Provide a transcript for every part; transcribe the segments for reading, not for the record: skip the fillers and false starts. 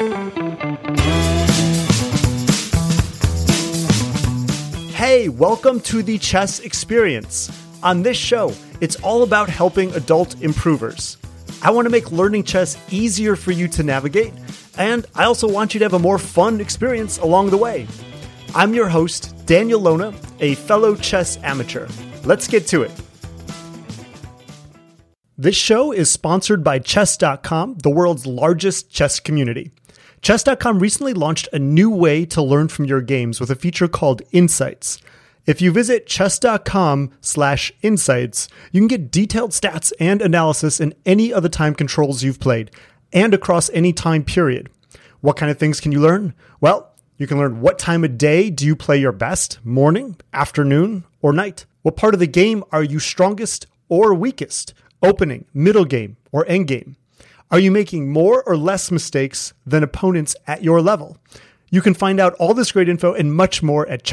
Hey, welcome to the Chess Experience. On this show, it's all about helping adult improvers. I want to make learning chess easier for you to navigate, and I also want you to have a more fun experience along the way. I'm your host, Daniel Lona, a fellow chess amateur. Let's get to it. This show is sponsored by Chess.com, the world's largest chess community. Chess.com recently launched a new way to learn from your games with a feature called Insights. If you visit chess.com/insights, you can get detailed stats and analysis in any of the time controls you've played and across any time period. What kind of things can you learn? Well, you can learn what time of day do you play your best, morning, afternoon, or night? What part of the game are you strongest or weakest? Opening, middle game, or end game? Are you making more or less mistakes than opponents at your level? You can find out all this great info and much more at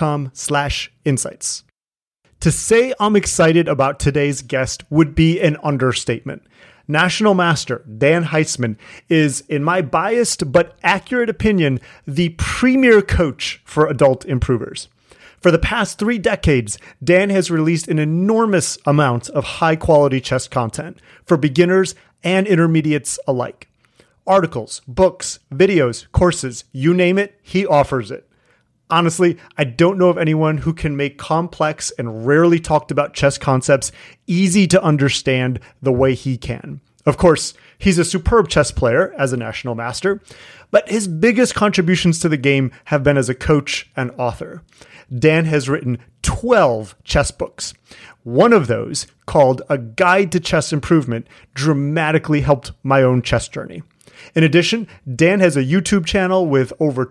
chess.com/insights. To say I'm excited about today's guest would be an understatement. National Master Dan Heitzman is, in my biased but accurate opinion, the premier coach for adult improvers. For the past 3 decades, Dan has released an enormous amount of high-quality chess content for beginners and intermediates alike. Articles, books, videos, courses, you name it, he offers it. Honestly, I don't know of anyone who can make complex and rarely talked about chess concepts easy to understand the way he can. Of course, he's a superb chess player as a national master, but his biggest contributions to the game have been as a coach and author. Dan has written 12 chess books. One of those, called A Guide to Chess Improvement, dramatically helped my own chess journey. In addition, Dan has a YouTube channel with over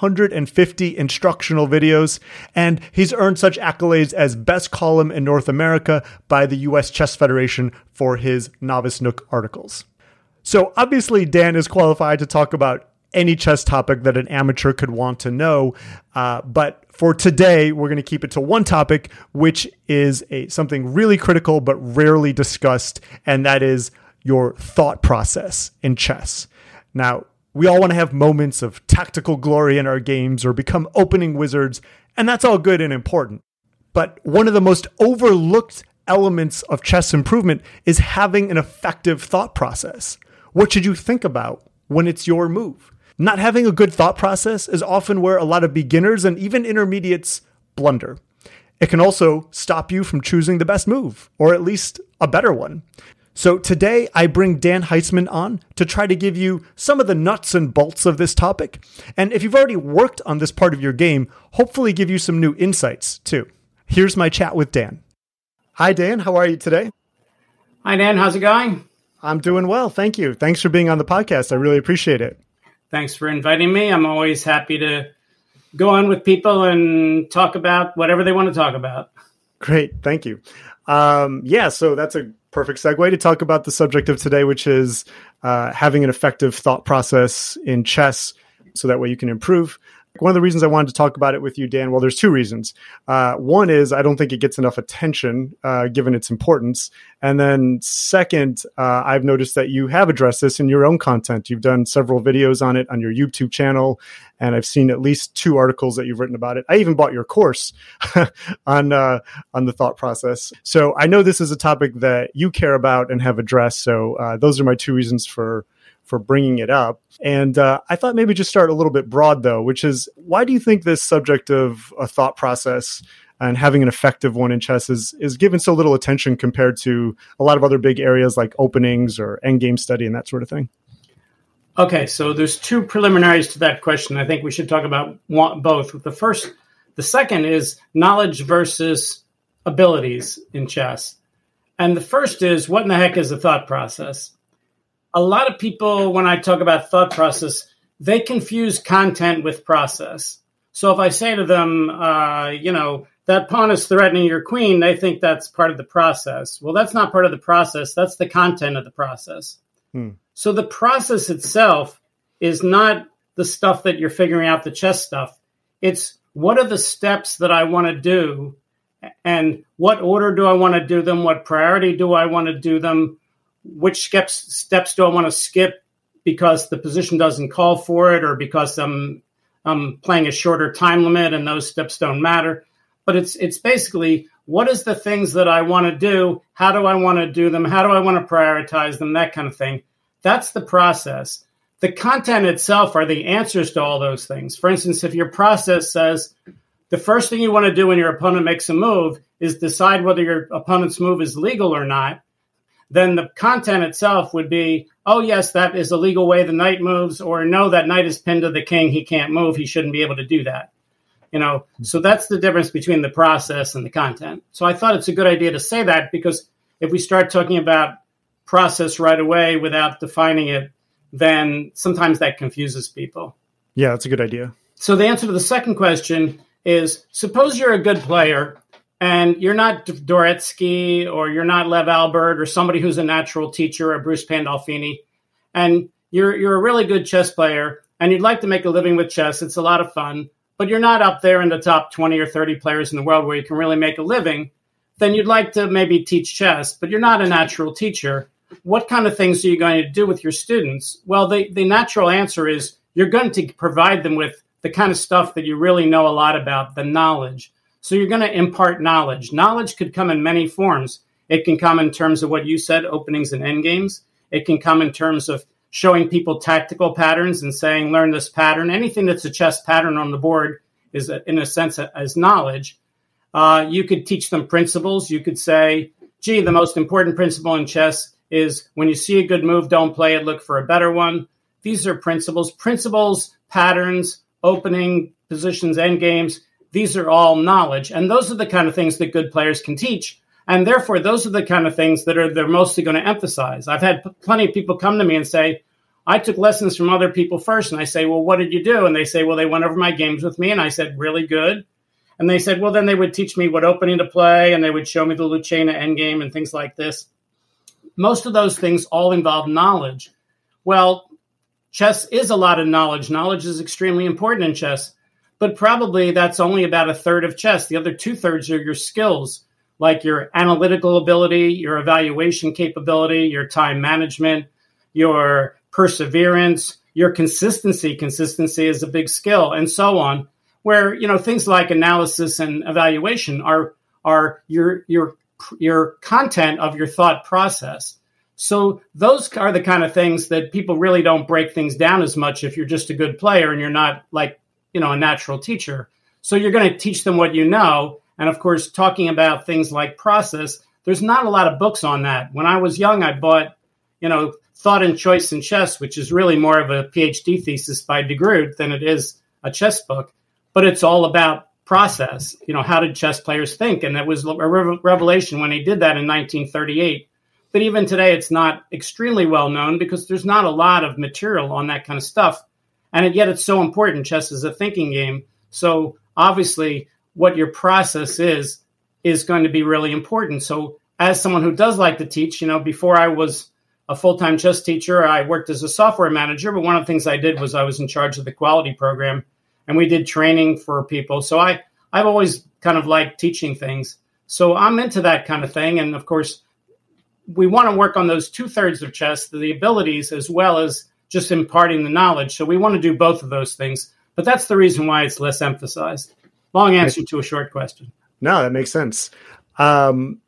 250 instructional videos, and he's earned such accolades as Best Column in North America by the US Chess Federation for his Novice Nook articles. So obviously, Dan is qualified to talk about any chess topic that an amateur could want to know, but for today, we're going to keep it to one topic, which is something really critical but rarely discussed, and that is your thought process in chess. Now, we all want to have moments of tactical glory in our games or become opening wizards, and that's all good and important. But one of the most overlooked elements of chess improvement is having an effective thought process. What should you think about when it's your move? Not having a good thought process is often where a lot of beginners and even intermediates blunder. It can also stop you from choosing the best move, or at least a better one. So today I bring Dan Heitzman on to try to give you some of the nuts and bolts of this topic. And if you've already worked on this part of your game, hopefully give you some new insights too. Here's my chat with Dan. Hi, Dan. How are you today? Hi, Dan. How's it going? I'm doing well. Thank you. Thanks for being on the podcast. I really appreciate it. Thanks for inviting me. I'm always happy to go on with people and talk about whatever they want to talk about. Great. Thank you. So that's a perfect segue to talk about the subject of today, which is having an effective thought process in chess so that way you can improve. One of the reasons I wanted to talk about it with you, Dan, well, there's 2 reasons. One is I don't think it gets enough attention given its importance. And then second, I've noticed that you have addressed this in your own content. You've done several videos on it on your YouTube channel, and I've seen at least 2 articles that you've written about it. I even bought your course on the thought process. So I know this is a topic that you care about and have addressed. So those are my 2 reasons for bringing it up. And I thought maybe just start a little bit broad, though, which is, why do you think this subject of a thought process and having an effective one in chess is given so little attention compared to a lot of other big areas like openings or endgame study and that sort of thing? Okay, so there's 2 preliminaries to that question. I think we should talk about both. The second is knowledge versus abilities in chess. And the first is, what in the heck is a thought process? A lot of people, when I talk about thought process, they confuse content with process. So if I say to them, that pawn is threatening your queen, they think that's part of the process. Well, that's not part of the process. That's the content of the process. So the process itself is not the stuff that you're figuring out, the chess stuff. It's what are the steps that I want to do, and what order do I want to do them? What priority do I want to do them? Which steps do I want to skip because the position doesn't call for it or because I'm playing a shorter time limit and those steps don't matter. But it's basically, what is the things that I want to do? How do I want to do them? How do I want to prioritize them? That kind of thing. That's the process. The content itself are the answers to all those things. For instance, if your process says the first thing you want to do when your opponent makes a move is decide whether your opponent's move is legal or not, then the content itself would be, oh, yes, that is a legal way the knight moves, or no, that knight is pinned to the king. He can't move. He shouldn't be able to do that. So that's the difference between the process and the content. So I thought it's a good idea to say that, because if we start talking about process right away without defining it, then sometimes that confuses people. Yeah, that's a good idea. So the answer to the second question is, suppose you're a good player and you're not Dvoretsky or you're not Lev Albert or somebody who's a natural teacher or Bruce Pandolfini, and you're a really good chess player and you'd like to make a living with chess. It's a lot of fun, but you're not up there in the top 20 or 30 players in the world where you can really make a living. Then you'd like to maybe teach chess, but you're not a natural teacher. What kind of things are you going to do with your students? Well, the natural answer is you're going to provide them with the kind of stuff that you really know a lot about, the knowledge. So you're going to impart knowledge. Knowledge could come in many forms. It can come in terms of what you said, openings and endgames. It can come in terms of showing people tactical patterns and saying, learn this pattern. Anything that's a chess pattern on the board is, in a sense, as knowledge. You could teach them principles. You could say, gee, the most important principle in chess is when you see a good move, don't play it, look for a better one. These are principles. Principles, patterns, opening, positions, endgames. These are all knowledge. And those are the kind of things that good players can teach. And therefore, those are the kind of things that they're mostly going to emphasize. I've had plenty of people come to me and say, I took lessons from other people first. And I say, well, what did you do? And they say, well, they went over my games with me. And I said, really good. And they said, well, then they would teach me what opening to play. And they would show me the Lucena endgame and things like this. Most of those things all involve knowledge. Well, chess is a lot of knowledge. Knowledge is extremely important in chess. But probably that's only about a third of chess. The other 2/3 are your skills, like your analytical ability, your evaluation capability, your time management, your perseverance, your consistency. Consistency is a big skill, and so on. Where, things like analysis and evaluation are your content of your thought process. So those are the kind of things that people really don't break things down as much if you're just a good player and you're not like, a natural teacher. So you're going to teach them what you know. And of course, talking about things like process, there's not a lot of books on that. When I was young, I bought, Thought and Choice in Chess, which is really more of a PhD thesis by de Groot than it is a chess book. But it's all about process. How did chess players think? And that was a revelation when he did that in 1938. But even today, it's not extremely well known because there's not a lot of material on that kind of stuff. And yet it's so important. Chess is a thinking game. So obviously what your process is going to be really important. So as someone who does like to teach, before I was a full-time chess teacher, I worked as a software manager. But one of the things I did was I was in charge of the quality program. And we did training for people. So I've always kind of liked teaching things. So I'm into that kind of thing. And of course, we want to work on those 2/3 of chess, the abilities, as well as just imparting the knowledge. So we want to do both of those things. But that's the reason why it's less emphasized. Long answer to a short question. No, that makes sense. Can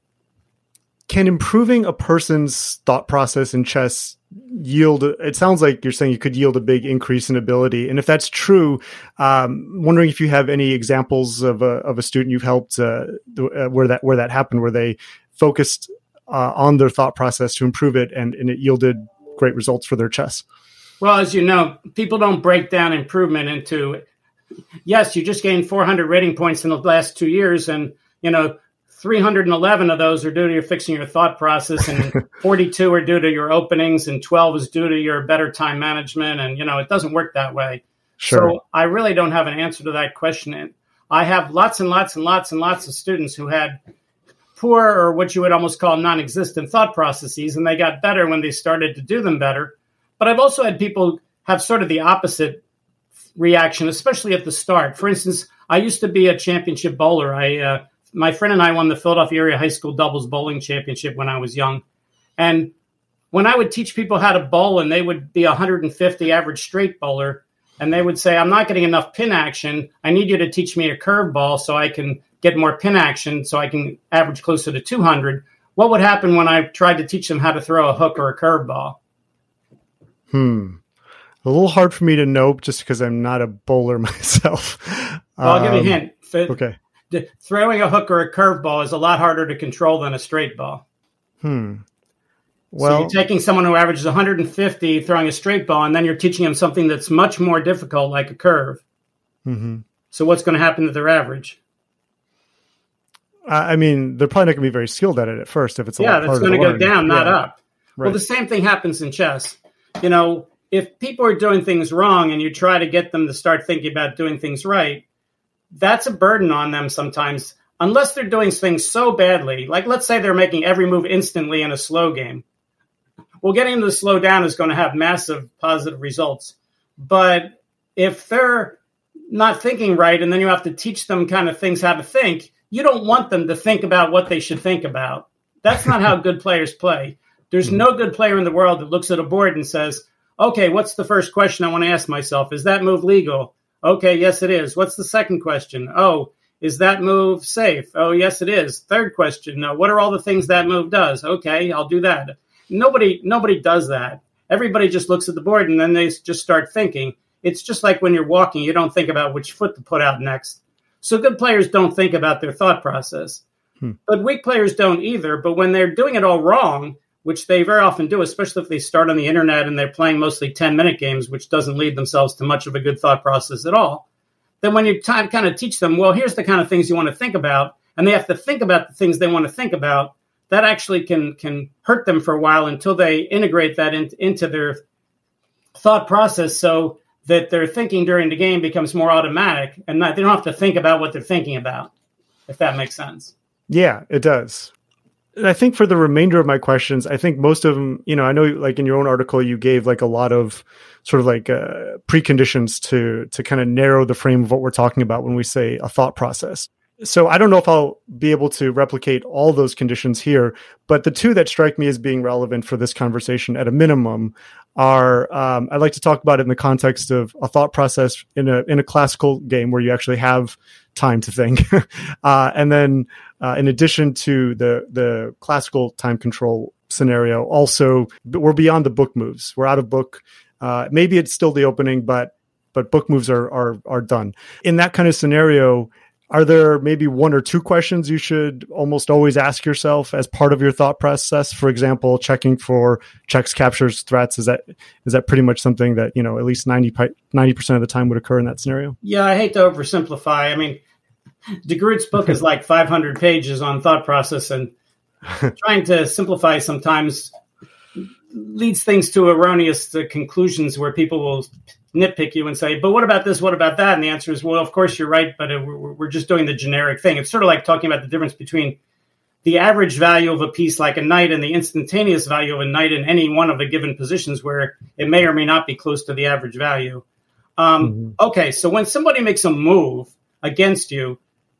improving a person's thought process in chess yield, it sounds like you're saying you could yield a big increase in ability. And if that's true, wondering if you have any examples of a student you've helped where that happened, where they focused on their thought process to improve it and it yielded great results for their chess. Well, as you know, people don't break down improvement into, yes, you just gained 400 rating points in the last 2 years, and 311 of those are due to your fixing your thought process, and 42 are due to your openings, and 12 is due to your better time management. And, it doesn't work that way. Sure. So I really don't have an answer to that question. And I have lots and lots and lots and lots of students who had poor, or what you would almost call non-existent thought processes, and they got better when they started to do them better. But I've also had people have sort of the opposite reaction, especially at the start. For instance, I used to be a championship bowler. My friend and I won the Philadelphia Area High School Doubles Bowling Championship when I was young. And when I would teach people how to bowl and they would be 150 average straight bowler, and they would say, I'm not getting enough pin action. I need you to teach me a curveball so I can get more pin action so I can average closer to 200. What would happen when I tried to teach them how to throw a hook or a curveball? A little hard for me to know just because I'm not a bowler myself. Well, I'll give you a hint. Okay. Throwing a hook or a curveball is a lot harder to control than a straight ball. Well, so you're taking someone who averages 150 throwing a straight ball, and then you're teaching them something that's much more difficult, like a curve. So what's going to happen to their average? I mean, they're probably not going to be very skilled at it at first if it's a lot harder. Yeah, that's going to go down, not up. Right. Well, the same thing happens in chess. You know, if people are doing things wrong and you try to get them to start thinking about doing things right, that's a burden on them sometimes, unless they're doing things so badly. Like, let's say they're making every move instantly in a slow game. Well, getting them to slow down is going to have massive positive results. But if they're not thinking right, and then you have to teach them kind of things how to think, you don't want them to think about what they should think about. That's not how good players play. There's no good player in the world that looks at a board and says, okay, what's the first question I want to ask myself? Is that move legal? Okay, yes, it is. What's the second question? Oh, is that move safe? Oh, yes, it is. Third question, what are all the things that move does? Okay, I'll do that. Nobody does that. Everybody just looks at the board and then they just start thinking. It's just like when you're walking, you don't think about which foot to put out next. So good players don't think about their thought process. But weak players don't either. But when they're doing it all wrong, which they very often do, especially if they start on the internet and they're playing mostly 10-minute games, which doesn't lead themselves to much of a good thought process at all, then when you kind of teach them, well, here's the kind of things you want to think about, and they have to think about the things they want to think about, that actually can hurt them for a while until they integrate that into their thought process so that their thinking during the game becomes more automatic and they don't have to think about what they're thinking about, if that makes sense. Yeah, it does. And I think for the remainder of my questions, I think most of them, I know like in your own article, you gave like a lot of sort of like preconditions to kind of narrow the frame of what we're talking about when we say a thought process. So I don't know if I'll be able to replicate all those conditions here, but the two that strike me as being relevant for this conversation at a minimum are, I'd like to talk about it in the context of a thought process in a classical game where you actually have time to think. And then in addition to the classical time control scenario, also we're beyond the book moves. We're out of book. Maybe it's still the opening, but book moves are done. In that kind of scenario, are there maybe one or two questions you should almost always ask yourself as part of your thought process? For example, checking for checks, captures, threats. Is that pretty much something that, at least 90% of the time would occur in that scenario? Yeah, I hate to oversimplify. I mean, DeGroot's book is like 500 pages on thought process, and trying to simplify sometimes leads things to erroneous conclusions where people will nitpick you and say, but what about this? What about that? And the answer is, well, of course you're right, but we're just doing the generic thing. It's sort of like talking about the difference between the average value of a piece like a knight and the instantaneous value of a knight in any one of the given positions where it may or may not be close to the average value. Okay, so when somebody makes a move against you,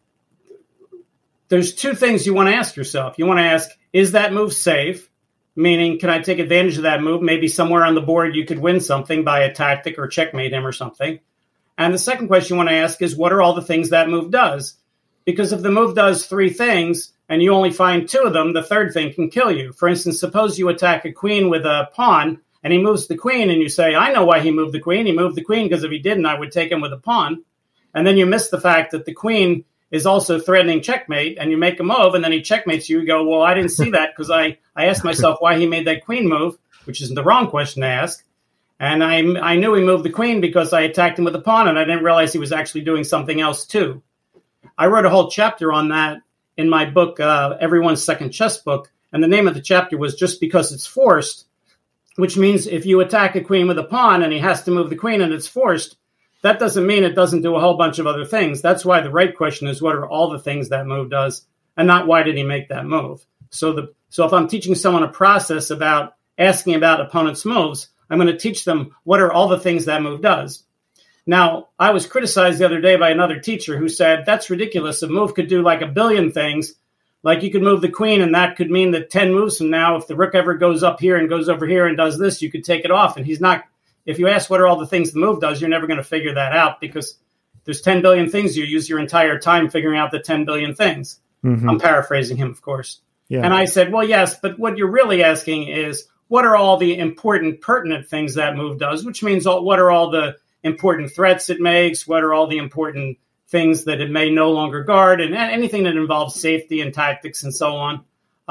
there's two things you want to ask yourself. You want to ask, is that move safe? Meaning, can I take advantage of that move? Maybe somewhere on the board you could win something by a tactic or checkmate him or something. And the second question you want to ask is, what are all the things that move does? Because if the move does three things and you only find two of them, the third thing can kill you. For instance, suppose you attack a queen with a pawn and he moves the queen and you say, I know why he moved the queen. He moved the queen because if he didn't, I would take him with a pawn. And then you miss the fact that the queen is also threatening checkmate, and you make a move, and then he checkmates you. You go, well, I didn't see that because I asked myself why he made that queen move, which is the wrong question to ask. And I knew he moved the queen because I attacked him with a pawn, and I didn't realize he was actually doing something else too. I wrote a whole chapter on that in my book, Everyone's Second Chess Book, and the name of the chapter was Just Because It's Forced, which means if you attack a queen with a pawn and he has to move the queen and it's forced, that doesn't mean it doesn't do a whole bunch of other things. That's why the right question is, what are all the things that move does, and not why did he make that move? So if I'm teaching someone a process about asking about opponents' moves, I'm going to teach them what are all the things that move does. Now, I was criticized the other day by another teacher who said, that's ridiculous. A move could do like a billion things, Like you could move the queen, and that could mean that 10 moves from now, if the rook ever goes up here and goes over here and does this, you could take it off. And he's not, if you ask what are all the things the move does, you're never going to figure that out because there's 10 billion things. You use your entire time figuring out the 10 billion things. I'm paraphrasing him, of course. Yeah. And I said, well, yes, but what you're really asking is what are all the important, pertinent things that move does, which means what are all the important threats it makes, what are all the important things that it may no longer guard, and anything that involves safety and tactics and so on.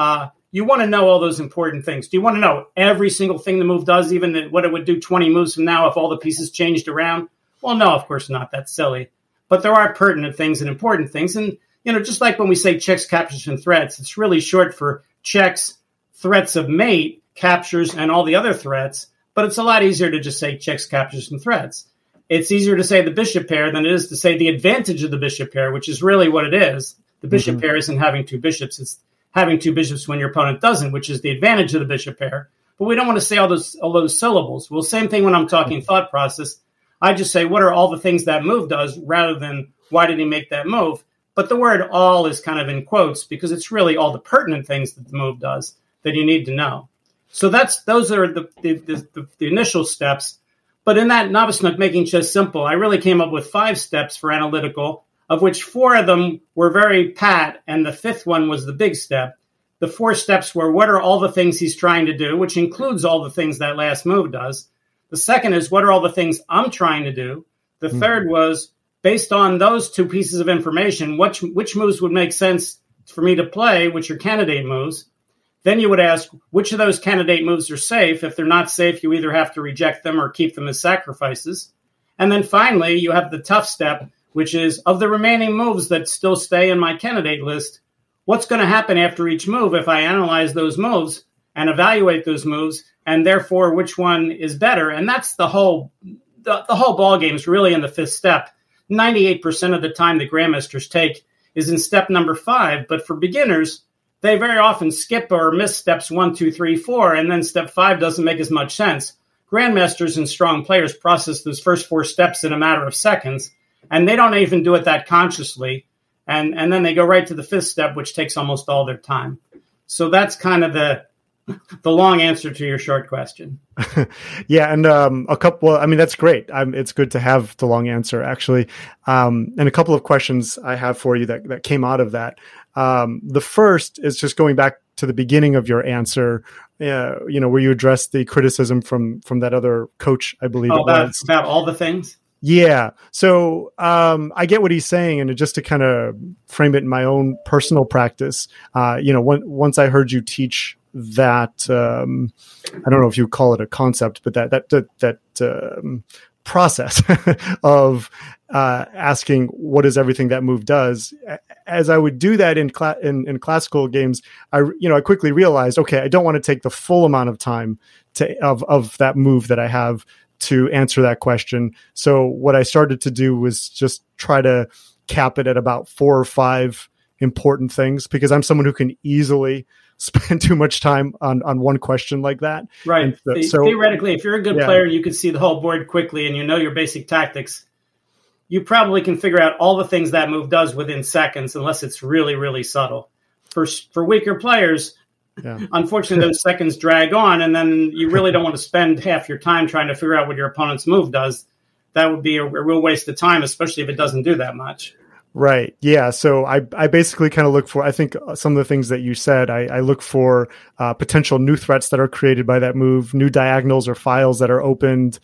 You want to know all those important things. Do you want to know every single thing the move does, even what it would do 20 moves from now if all the pieces changed around? Well, no, of course not. That's silly. But there are pertinent things and important things. And, just like when we say checks, captures, and threats, it's really short for checks, threats of mate, captures, and all the other threats. But it's a lot easier to just say checks, captures, and threats. It's easier to say the bishop pair than it is to say the advantage of the bishop pair, which is really what it is. The bishop pair isn't having two bishops. It's having two bishops when your opponent doesn't, which is the advantage of the bishop pair. But we don't want to say all those syllables. Well, same thing when I'm talking thought process. I just say, what are all the things that move does rather than why did he make that move? But the word all is kind of in quotes because it's really all the pertinent things that the move does that you need to know. So those are the initial steps. But in that Novice Nook Making Chess Simple, I really came up with 5 steps for analytical, of which 4 of them were very pat, and the 5th one was the big step. The 4 steps were what are all the things he's trying to do, which includes all the things that last move does. The second is what are all the things I'm trying to do. The third was, based on those 2 pieces of information, which moves would make sense for me to play, which are candidate moves. Then you would ask, which of those candidate moves are safe? If they're not safe, you either have to reject them or keep them as sacrifices. And then finally, you have the tough step, which is, of the remaining moves that still stay in my candidate list, what's going to happen after each move if I analyze those moves and evaluate those moves, and therefore which one is better? And that's the whole ball game is really in the 5th step. 98% of the time the grandmasters take is in step number 5, but for beginners, they very often skip or miss steps 1, 2, 3, 4, and then step 5 doesn't make as much sense. Grandmasters and strong players process those first 4 steps in a matter of seconds, and they don't even do it that consciously. And then they go right to the 5th step, which takes almost all their time. So that's kind of the long answer to your short question. Yeah, and a couple. I mean, that's great. It's good to have the long answer, actually. And a couple of questions I have for you that came out of that. The first is just going back to the beginning of your answer, where you addressed the criticism from that other coach, I believe. About all the things? Yeah. So I get what he's saying. And just to kind of frame it in my own personal practice, once I heard you teach that, I don't know if you call it a concept, but that process of asking what is everything that move does. As I would do that in classical games, I quickly realized, okay, I don't want to take the full amount of time of that move that I have to answer that question. So what I started to do was just try to cap it at about 4 or 5 important things, because I'm someone who can easily spend too much time on one question like that. Right. So theoretically, if you're a good player, you can see the whole board quickly and you know your basic tactics. You probably can figure out all the things that move does within seconds, unless it's really, really subtle. For weaker players, unfortunately, those seconds drag on, and then you really don't want to spend half your time trying to figure out what your opponent's move does. That would be a real waste of time, especially if it doesn't do that much. Right. Yeah. So I basically kind of look for, I think some of the things that you said, I look for potential new threats that are created by that move, new diagonals or files that are opened.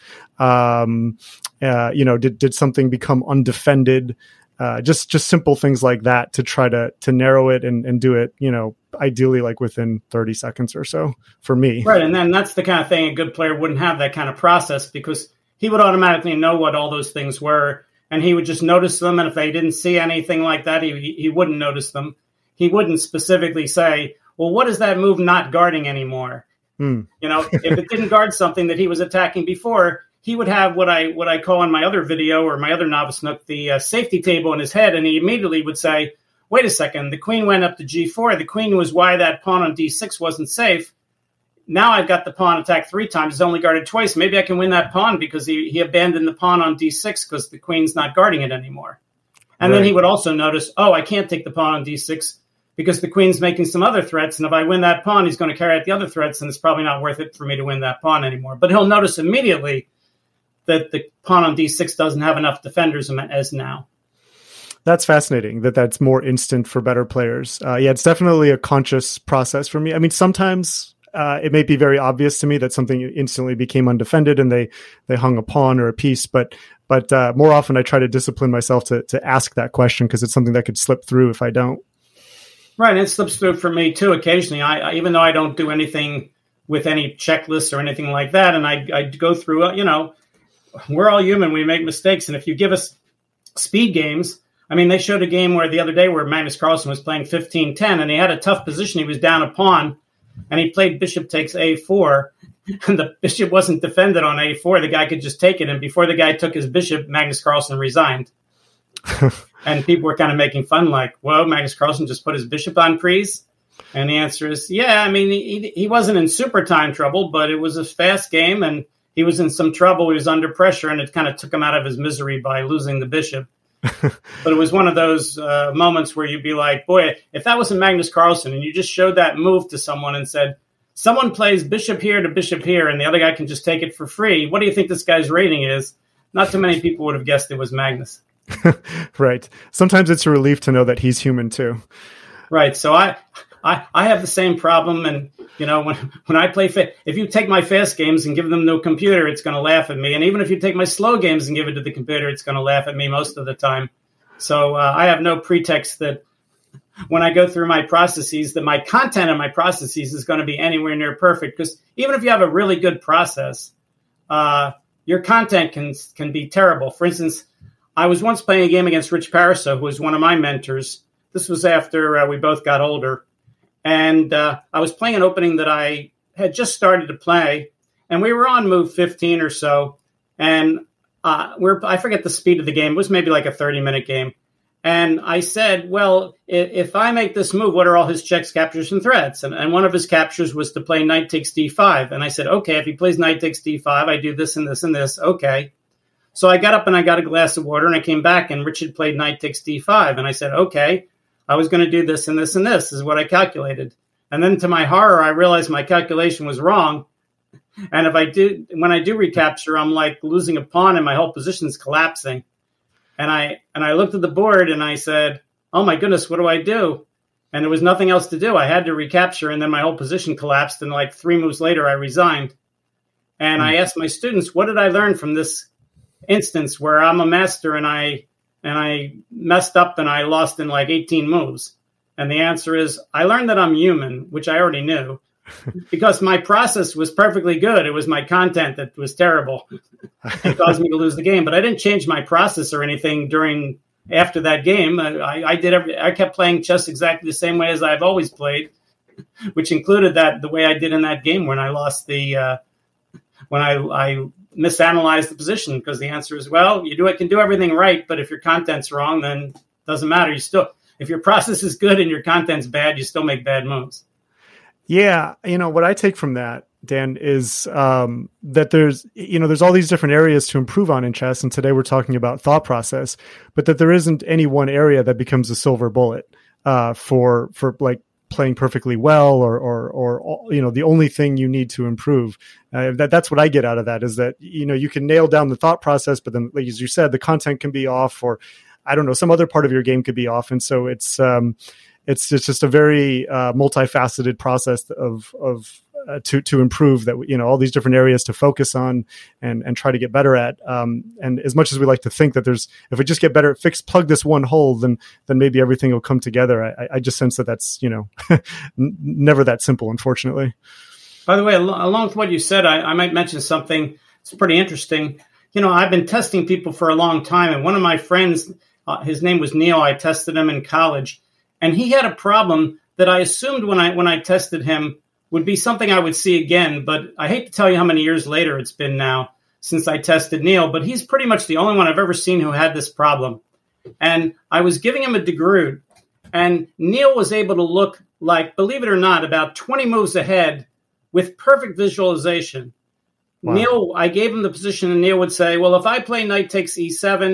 Did something become undefended? Just simple things like that to try to narrow it and do it, ideally like within 30 seconds or so for me. Right. And then that's the kind of thing a good player wouldn't have that kind of process, because he would automatically know what all those things were. And he would just notice them. And if they didn't see anything like that, he wouldn't notice them. He wouldn't specifically say, well, what is that move not guarding anymore? If it didn't guard something that he was attacking before, he would have what I call in my other video or my other Novice Nook, the safety table in his head. And he immediately would say, wait a second, the queen went up to g4. The queen was why that pawn on d6 wasn't safe. Now I've got the pawn attacked 3 times. It's only guarded twice. Maybe I can win that pawn because he abandoned the pawn on d6 because the queen's not guarding it anymore. And then he would also notice, I can't take the pawn on d6 because the queen's making some other threats. And if I win that pawn, he's going to carry out the other threats, and it's probably not worth it for me to win that pawn anymore. But he'll notice immediately that the pawn on d6 doesn't have enough defenders as now. That's fascinating that's more instant for better players. Yeah, it's definitely a conscious process for me. I mean, sometimes it may be very obvious to me that something instantly became undefended and they hung a pawn or a piece, but more often I try to discipline myself to ask that question because it's something that could slip through if I don't. Right, and it slips through for me too occasionally. I even though I don't do anything with any checklists or anything like that, and I go through, we're all human, we make mistakes, and if you give us speed games, I mean, they showed a game the other day where Magnus Carlsen was playing 15-10, and he had a tough position. He was down a pawn, and he played bishop takes a4, and the bishop wasn't defended on a4. The guy could just take it, and before the guy took his bishop, Magnus Carlsen resigned. And people were kind of making fun, like, well, Magnus Carlsen just put his bishop on prise? And the answer is, yeah, I mean, he wasn't in super time trouble, but it was a fast game, and he was in some trouble. He was under pressure, and it kind of took him out of his misery by losing the bishop. But it was one of those moments where you'd be like, boy, if that wasn't Magnus Carlsen and you just showed that move to someone and said, someone plays bishop here to bishop here and the other guy can just take it for free, what do you think this guy's rating is? Not too many people would have guessed it was Magnus. Right. Sometimes it's a relief to know that he's human too. Right. So I have the same problem. And, when I play, if you take my fast games and give them to a computer, it's going to laugh at me. And even if you take my slow games and give it to the computer, it's going to laugh at me most of the time. So I have no pretext that when I go through my processes, that my content of my processes is going to be anywhere near perfect. Because even if you have a really good process, your content can be terrible. For instance, I was once playing a game against Rich Pariseau, who was one of my mentors. This was after we both got older. And I was playing an opening that I had just started to play, and we were on move 15 or so. And I forget the speed of the game. It was maybe like a 30-minute game. And I said, well, if I make this move, what are all his checks, captures, and threats? And one of his captures was to play knight takes d5. And I said, okay, if he plays knight takes d5, I do this and this and this. Okay. So I got up and I got a glass of water, and I came back, and Richard played knight takes d5. And I said, okay, I was going to do this and this and this is what I calculated. And then to my horror, I realized my calculation was wrong. And when I do recapture, I'm like losing a pawn and my whole position's collapsing. And I looked at the board and I said, oh my goodness, what do I do? And there was nothing else to do. I had to recapture, and then my whole position collapsed. And like 3 moves later, I resigned. And I asked my students, what did I learn from this instance where I'm a master and I messed up and I lost in like 18 moves? And the answer is, I learned that I'm human, which I already knew, because my process was perfectly good. It was my content that was terrible. It caused me to lose the game. But I didn't change my process or anything after that game. I kept playing chess exactly the same way as I've always played, which included the way I did in that game when I lost when I misanalyzed the position, because the answer is, well, you can do everything right, but if your content's wrong, then it doesn't matter. If your process is good and your content's bad, you still make bad moves. Yeah. What I take from that, Dan, is that there's all these different areas to improve on in chess. And today we're talking about thought process, but that there isn't any one area that becomes a silver bullet for like playing perfectly well or the only thing you need to improve. That's what I get out of that, is that, you can nail down the thought process, but then, like as you said, the content can be off, or I don't know, some other part of your game could be off. And so it's just a very multifaceted process to improve that, all these different areas to focus on and try to get better at. And as much as we like to think that if we just get better at plug this one hole, then maybe everything will come together. I just sense that's, never that simple, unfortunately. By the way, along with what you said, I might mention something that's pretty interesting. I've been testing people for a long time, and one of my friends, his name was Neil. I tested him in college, and he had a problem that I assumed when I tested him would be something I would see again. But I hate to tell you how many years later it's been now since I tested Neil, but he's pretty much the only one I've ever seen who had this problem. And I was giving him a Degroote, and Neil was able to look like, believe it or not, about 20 moves ahead with perfect visualization. Wow. Neil, I gave him the position, and Neil would say, well, if I play knight takes e7,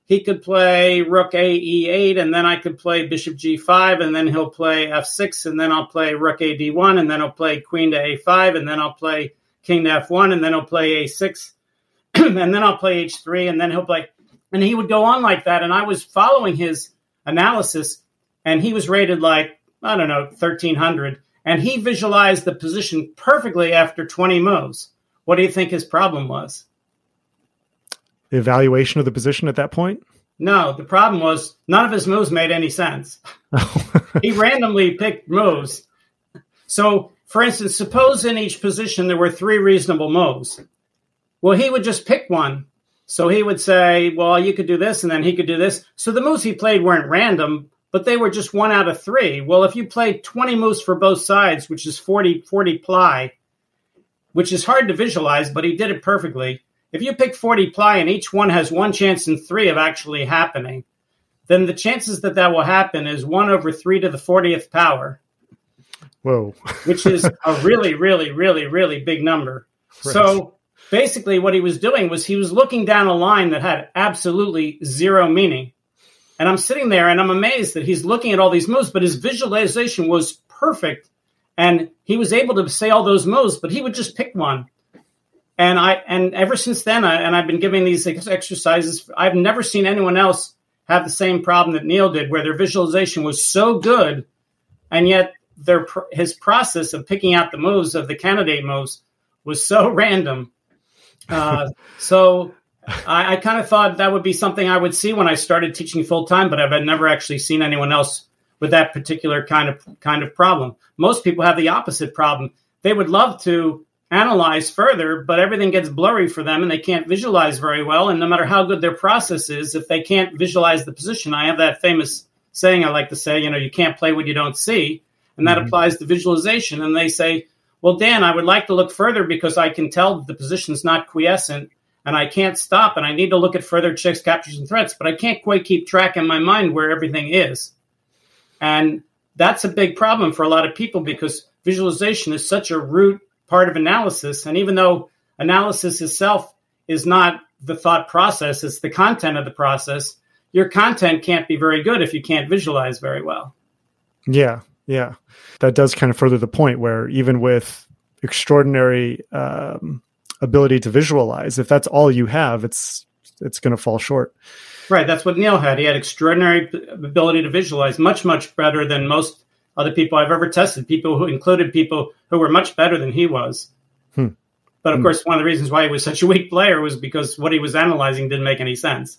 he could play rook a e8, and then I could play bishop g5, and then he'll play f6, and then I'll play rook a d1, and then I'll play queen to a5, and then I'll play king to f1, and then I'll play a6, and then I'll play h3, and then he'll play... And he would go on like that, and I was following his analysis, and he was rated like, I don't know, 1,300, and he visualized the position perfectly after 20 moves. What do you think his problem was? The evaluation of the position at that point? No, the problem was none of his moves made any sense. He randomly picked moves. So, for instance, suppose in each position there were 3 reasonable moves. Well, he would just pick one. So he would say, well, you could do this, and then he could do this. So the moves he played weren't random, but they were just 1 out of 3. Well, if you played 20 moves for both sides, which is 40 ply, which is hard to visualize, but he did it perfectly. If you pick 40 ply and each one has 1 chance in 3 of actually happening, then the chances that will happen is 1 over 3 to the 40th power. Whoa. Which is a really, really, really, really big number. Right. So basically what he was doing was he was looking down a line that had absolutely zero meaning. And I'm sitting there and I'm amazed that he's looking at all these moves, but his visualization was perfect. And he was able to say all those moves, but he would just pick one. And ever since then, I've been giving these exercises. I've never seen anyone else have the same problem that Neil did, where their visualization was so good, and yet his process of picking out the moves of the candidate moves was so random. So I kind of thought that would be something I would see when I started teaching full time, but I've never actually seen anyone else with that particular kind of problem. Most people have the opposite problem. They would love to analyze further, but everything gets blurry for them and they can't visualize very well. And no matter how good their process is, if they can't visualize the position, I have that famous saying I like to say, you can't play what you don't see. And that applies to visualization. And they say, well, Dan, I would like to look further because I can tell that the position's not quiescent and I can't stop and I need to look at further checks, captures, and threats, but I can't quite keep track in my mind where everything is. And that's a big problem for a lot of people because visualization is such a root part of analysis. And even though analysis itself is not the thought process, it's the content of the process, your content can't be very good if you can't visualize very well. Yeah. That does kind of further the point where even with extraordinary ability to visualize, if that's all you have, it's going to fall short. Right. That's what Neil had. He had extraordinary ability to visualize, much, much better than most other people I've ever tested, people who were much better than he was. But of course, one of the reasons why he was such a weak player was because what he was analyzing didn't make any sense.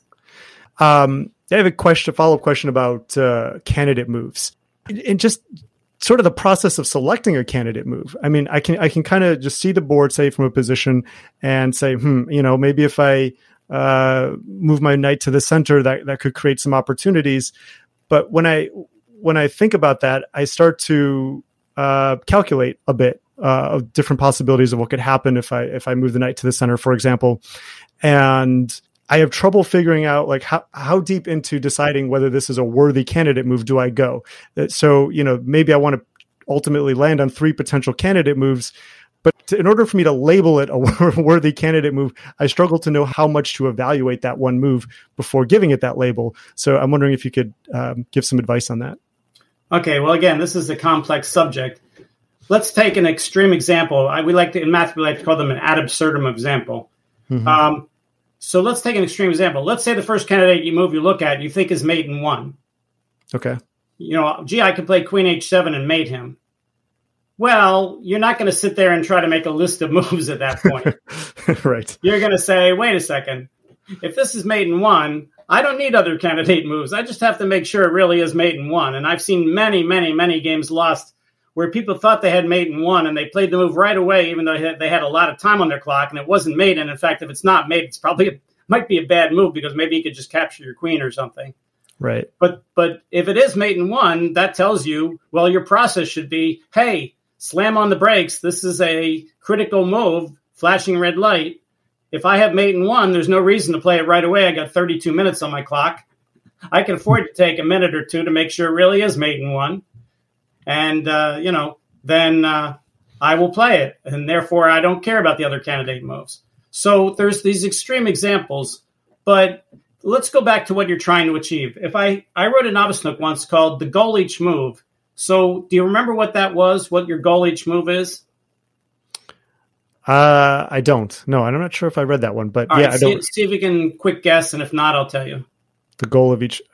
I have a follow-up question about candidate moves. And just sort of the process of selecting a candidate move. I mean, I can kind of just see the board, say, from a position and say, maybe if I move my knight to the center, that could create some opportunities. But when I think about that, I start to calculate a bit of different possibilities of what could happen if I move the knight to the center, for example. And I have trouble figuring out like how deep into deciding whether this is a worthy candidate move do I go. So, maybe I want to ultimately land on 3 potential candidate moves, but in order for me to label it a worthy candidate move, I struggle to know how much to evaluate that one move before giving it that label. So I'm wondering if you could give some advice on that. Okay. Well, again, this is a complex subject. Let's take an extreme example. In math, we like to call them an ad absurdum example. Mm-hmm. So let's take an extreme example. Let's say the first candidate you look at, you think is mate in 1. Okay. I could play queen h7 and mate him. Well, you're not going to sit there and try to make a list of moves at that point. Right. You're going to say, wait a second. If this is mate in 1, I don't need other candidate moves. I just have to make sure it really is mate in 1. And I've seen many, many, many games lost where people thought they had mate in 1 and they played the move right away, even though they had a lot of time on their clock and it wasn't mate. And in fact, if it's not mate, it's probably might be a bad move because maybe you could just capture your queen or something. Right. But if it is mate in 1, that tells you, well, your process should be, hey, slam on the brakes. This is a critical move, flashing red light. If I have mate in 1, there's no reason to play it right away. I got 32 minutes on my clock. I can afford to take a minute or two to make sure it really is mate in 1. And, then I will play it. And therefore, I don't care about the other candidate moves. So there's these extreme examples. But let's go back to what you're trying to achieve. If I wrote a novice nook once called The Goal Each Move. So do you remember what that was, what your goal each move is? I don't. No, I'm not sure if I read that one, but I don't. See if you can quick guess, and if not, I'll tell you. The goal of each,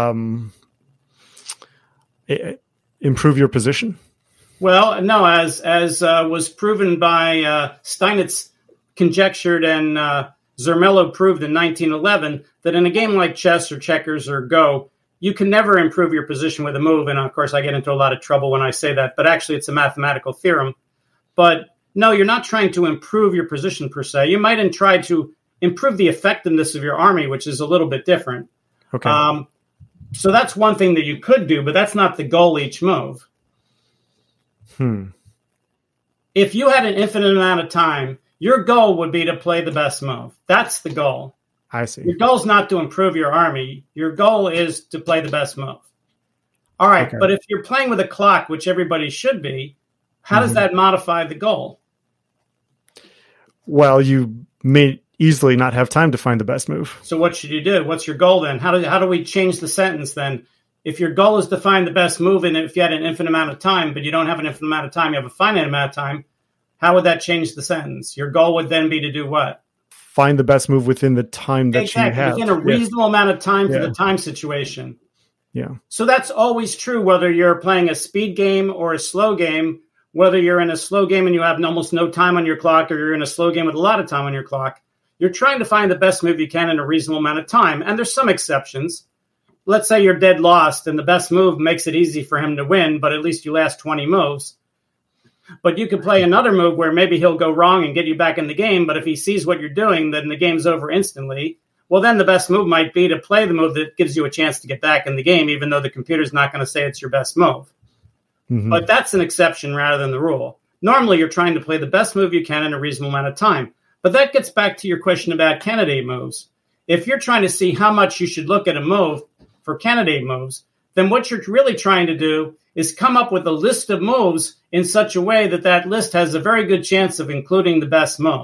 improve your position. Well, no, as was proven by Steinitz, conjectured, and Zermelo proved in 1911, that in a game like chess or checkers or Go, you can never improve your position with a move. And of course, I get into a lot of trouble when I say that, but actually it's a mathematical theorem. But no, you're not trying to improve your position per se. You might try to improve the effectiveness of your army, which is a little bit different. Okay. So that's one thing that you could do, but that's not the goal each move. If you had an infinite amount of time, your goal would be to play the best move. That's the goal. I see. Your goal is not to improve your army. Your goal is to play the best move. All right, okay. But if you're playing with a clock, which everybody should be, how does that modify the goal? Well, you may easily not have time to find the best move. So what should you do? What's your goal then? How do we change the sentence then? If your goal is to find the best move, and if you had an infinite amount of time, but you don't have an infinite amount of time, you have a finite amount of time, how would that change the sentence? Your goal would then be to do what? Find the best move within the time that you have. Within a reasonable amount of time for the time situation. Yeah. So that's always true, whether you're playing a speed game or a slow game, whether you're in a slow game and you have almost no time on your clock, or you're in a slow game with a lot of time on your clock. You're trying to find the best move you can in a reasonable amount of time. And there's some exceptions. Let's say you're dead lost and the best move makes it easy for him to win, but at least you last 20 moves. But you could play another move where maybe he'll go wrong and get you back in the game. But if he sees what you're doing, then the game's over instantly. Well, then the best move might be to play the move that gives you a chance to get back in the game, even though the computer's not going to say it's your best move. Mm-hmm. But that's an exception rather than the rule. Normally, you're trying to play the best move you can in a reasonable amount of time. But that gets back to your question about candidate moves. If you're trying to see how much you should look at a move for candidate moves, then what you're really trying to do is come up with a list of moves in such a way that that list has a very good chance of including the best move.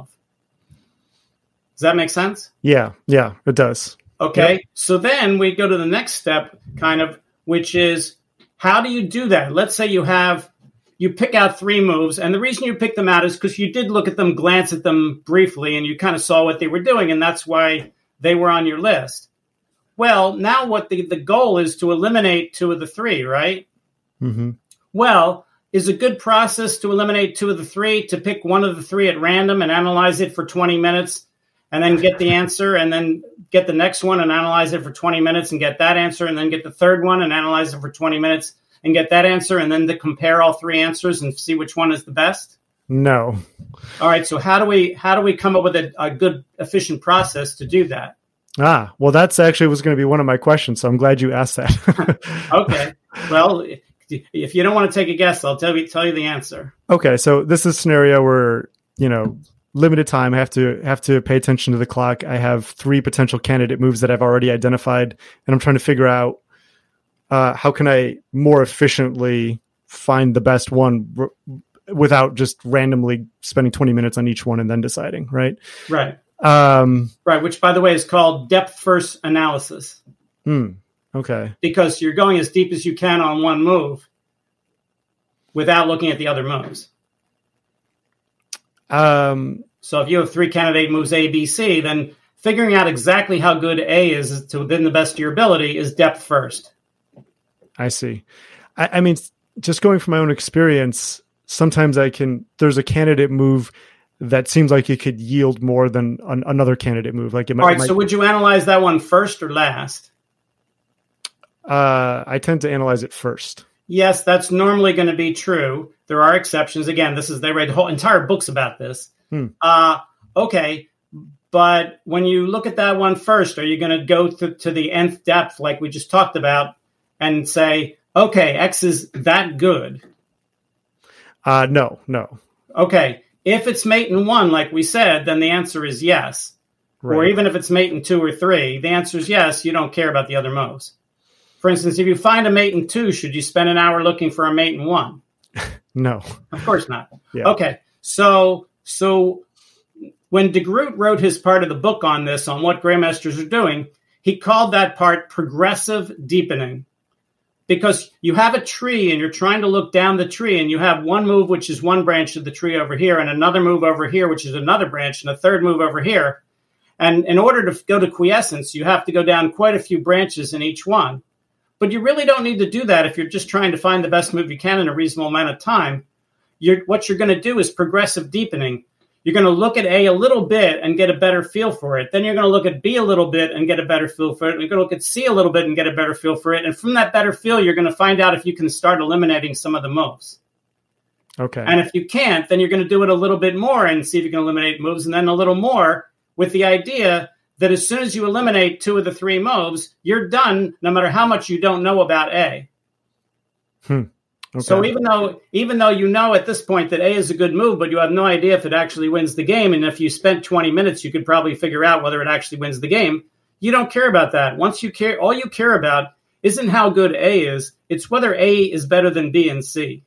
Does that make sense? Yeah, it does. Okay, yep. So then we go to the next step, which is, how do you do that? Let's say you pick out 3 moves, and the reason you pick them out is because you did look at them, glance at them briefly, and you kind of saw what they were doing, and that's why they were on your list. Well, now what the goal is to eliminate 2 of the 3, right? Mm-hmm. Well, is a good process to eliminate 2 of the 3 to pick 1 of the 3 at random and analyze it for 20 minutes and then get the answer, and then get the next one and analyze it for 20 minutes and get that answer, and then get the third one and analyze it for 20 minutes and get that answer, and then to compare all 3 answers and see which one is the best? No. All right. So how do we come up with a good, efficient process to do that? Well, that's actually was going to be one of my questions, so I'm glad you asked that. Okay. Well, if you don't want to take a guess, I'll tell you the answer. Okay. So this is a scenario where, limited time. I have to pay attention to the clock. I have 3 potential candidate moves that I've already identified, and I'm trying to figure out how can I more efficiently find the best one without just randomly spending 20 minutes on each one and then deciding, right? Right. Right. Which, by the way, is called depth first analysis. Okay. Because you're going as deep as you can on one move without looking at the other moves. So if you have 3 candidate moves A, B, C, then figuring out exactly how good A is to within the best of your ability is depth first. I see. I mean, just going from my own experience, sometimes there's a candidate move that seems like it could yield more than another candidate move. Like All right, so would you analyze that one first or last? I tend to analyze it first. Yes, that's normally going to be true. There are exceptions. Again, they read whole entire books about this. Okay, but when you look at that one first, are you going to go to the nth depth like we just talked about and say, okay, X is that good? No. Okay, if it's mate in 1, like we said, then the answer is yes. Right. Or even if it's mate in 2 or 3, the answer is yes. You don't care about the other moves. For instance, if you find a mate in 2, should you spend an hour looking for a mate in 1? No. Of course not. Yeah. Okay. So when de Groot wrote his part of the book on this, on what Greymasters are doing, He called that part progressive deepening, because you have a tree and you're trying to look down the tree, and you have one move, which is one branch of the tree over here, and another move over here, which is another branch, and a third move over here. And in order to go to quiescence, you have to go down quite a few branches in each one. But you really don't need to do that if you're just trying to find the best move you can in a reasonable amount of time. What you're going to do is progressive deepening. You're going to look at A a little bit and get a better feel for it. Then you're going to look at B a little bit and get a better feel for it. And you're going to look at C a little bit and get a better feel for it. And from that better feel, you're going to find out if you can start eliminating some of the moves. Okay. And if you can't, then you're going to do it a little bit more and see if you can eliminate moves, and then a little more, with the idea that as soon as you eliminate 2 of the 3 moves, you're done, no matter how much you don't know about A. Okay. So even though you know at this point that A is a good move, but you have no idea if it actually wins the game, and if you spent 20 minutes, you could probably figure out whether it actually wins the game, you don't care about that. All you care about isn't how good A is, it's whether A is better than B and C.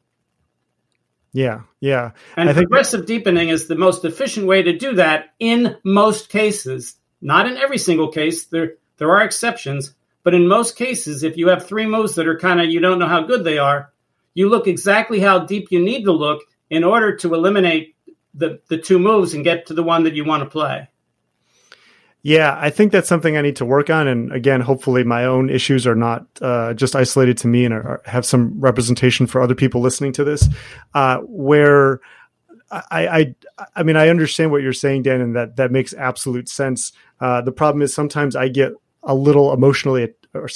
Yeah. And progressive deepening is the most efficient way to do that in most cases. Not in every single case. There are exceptions. But in most cases, if you have 3 moves that are kind of, you don't know how good they are, you look exactly how deep you need to look in order to eliminate the 2 moves and get to the one that you want to play. Yeah, I think that's something I need to work on. And again, hopefully my own issues are not just isolated to me, and have some representation for other people listening to this, where I mean, I understand what you're saying, Dan, and that makes absolute sense. The problem is sometimes I get a little emotionally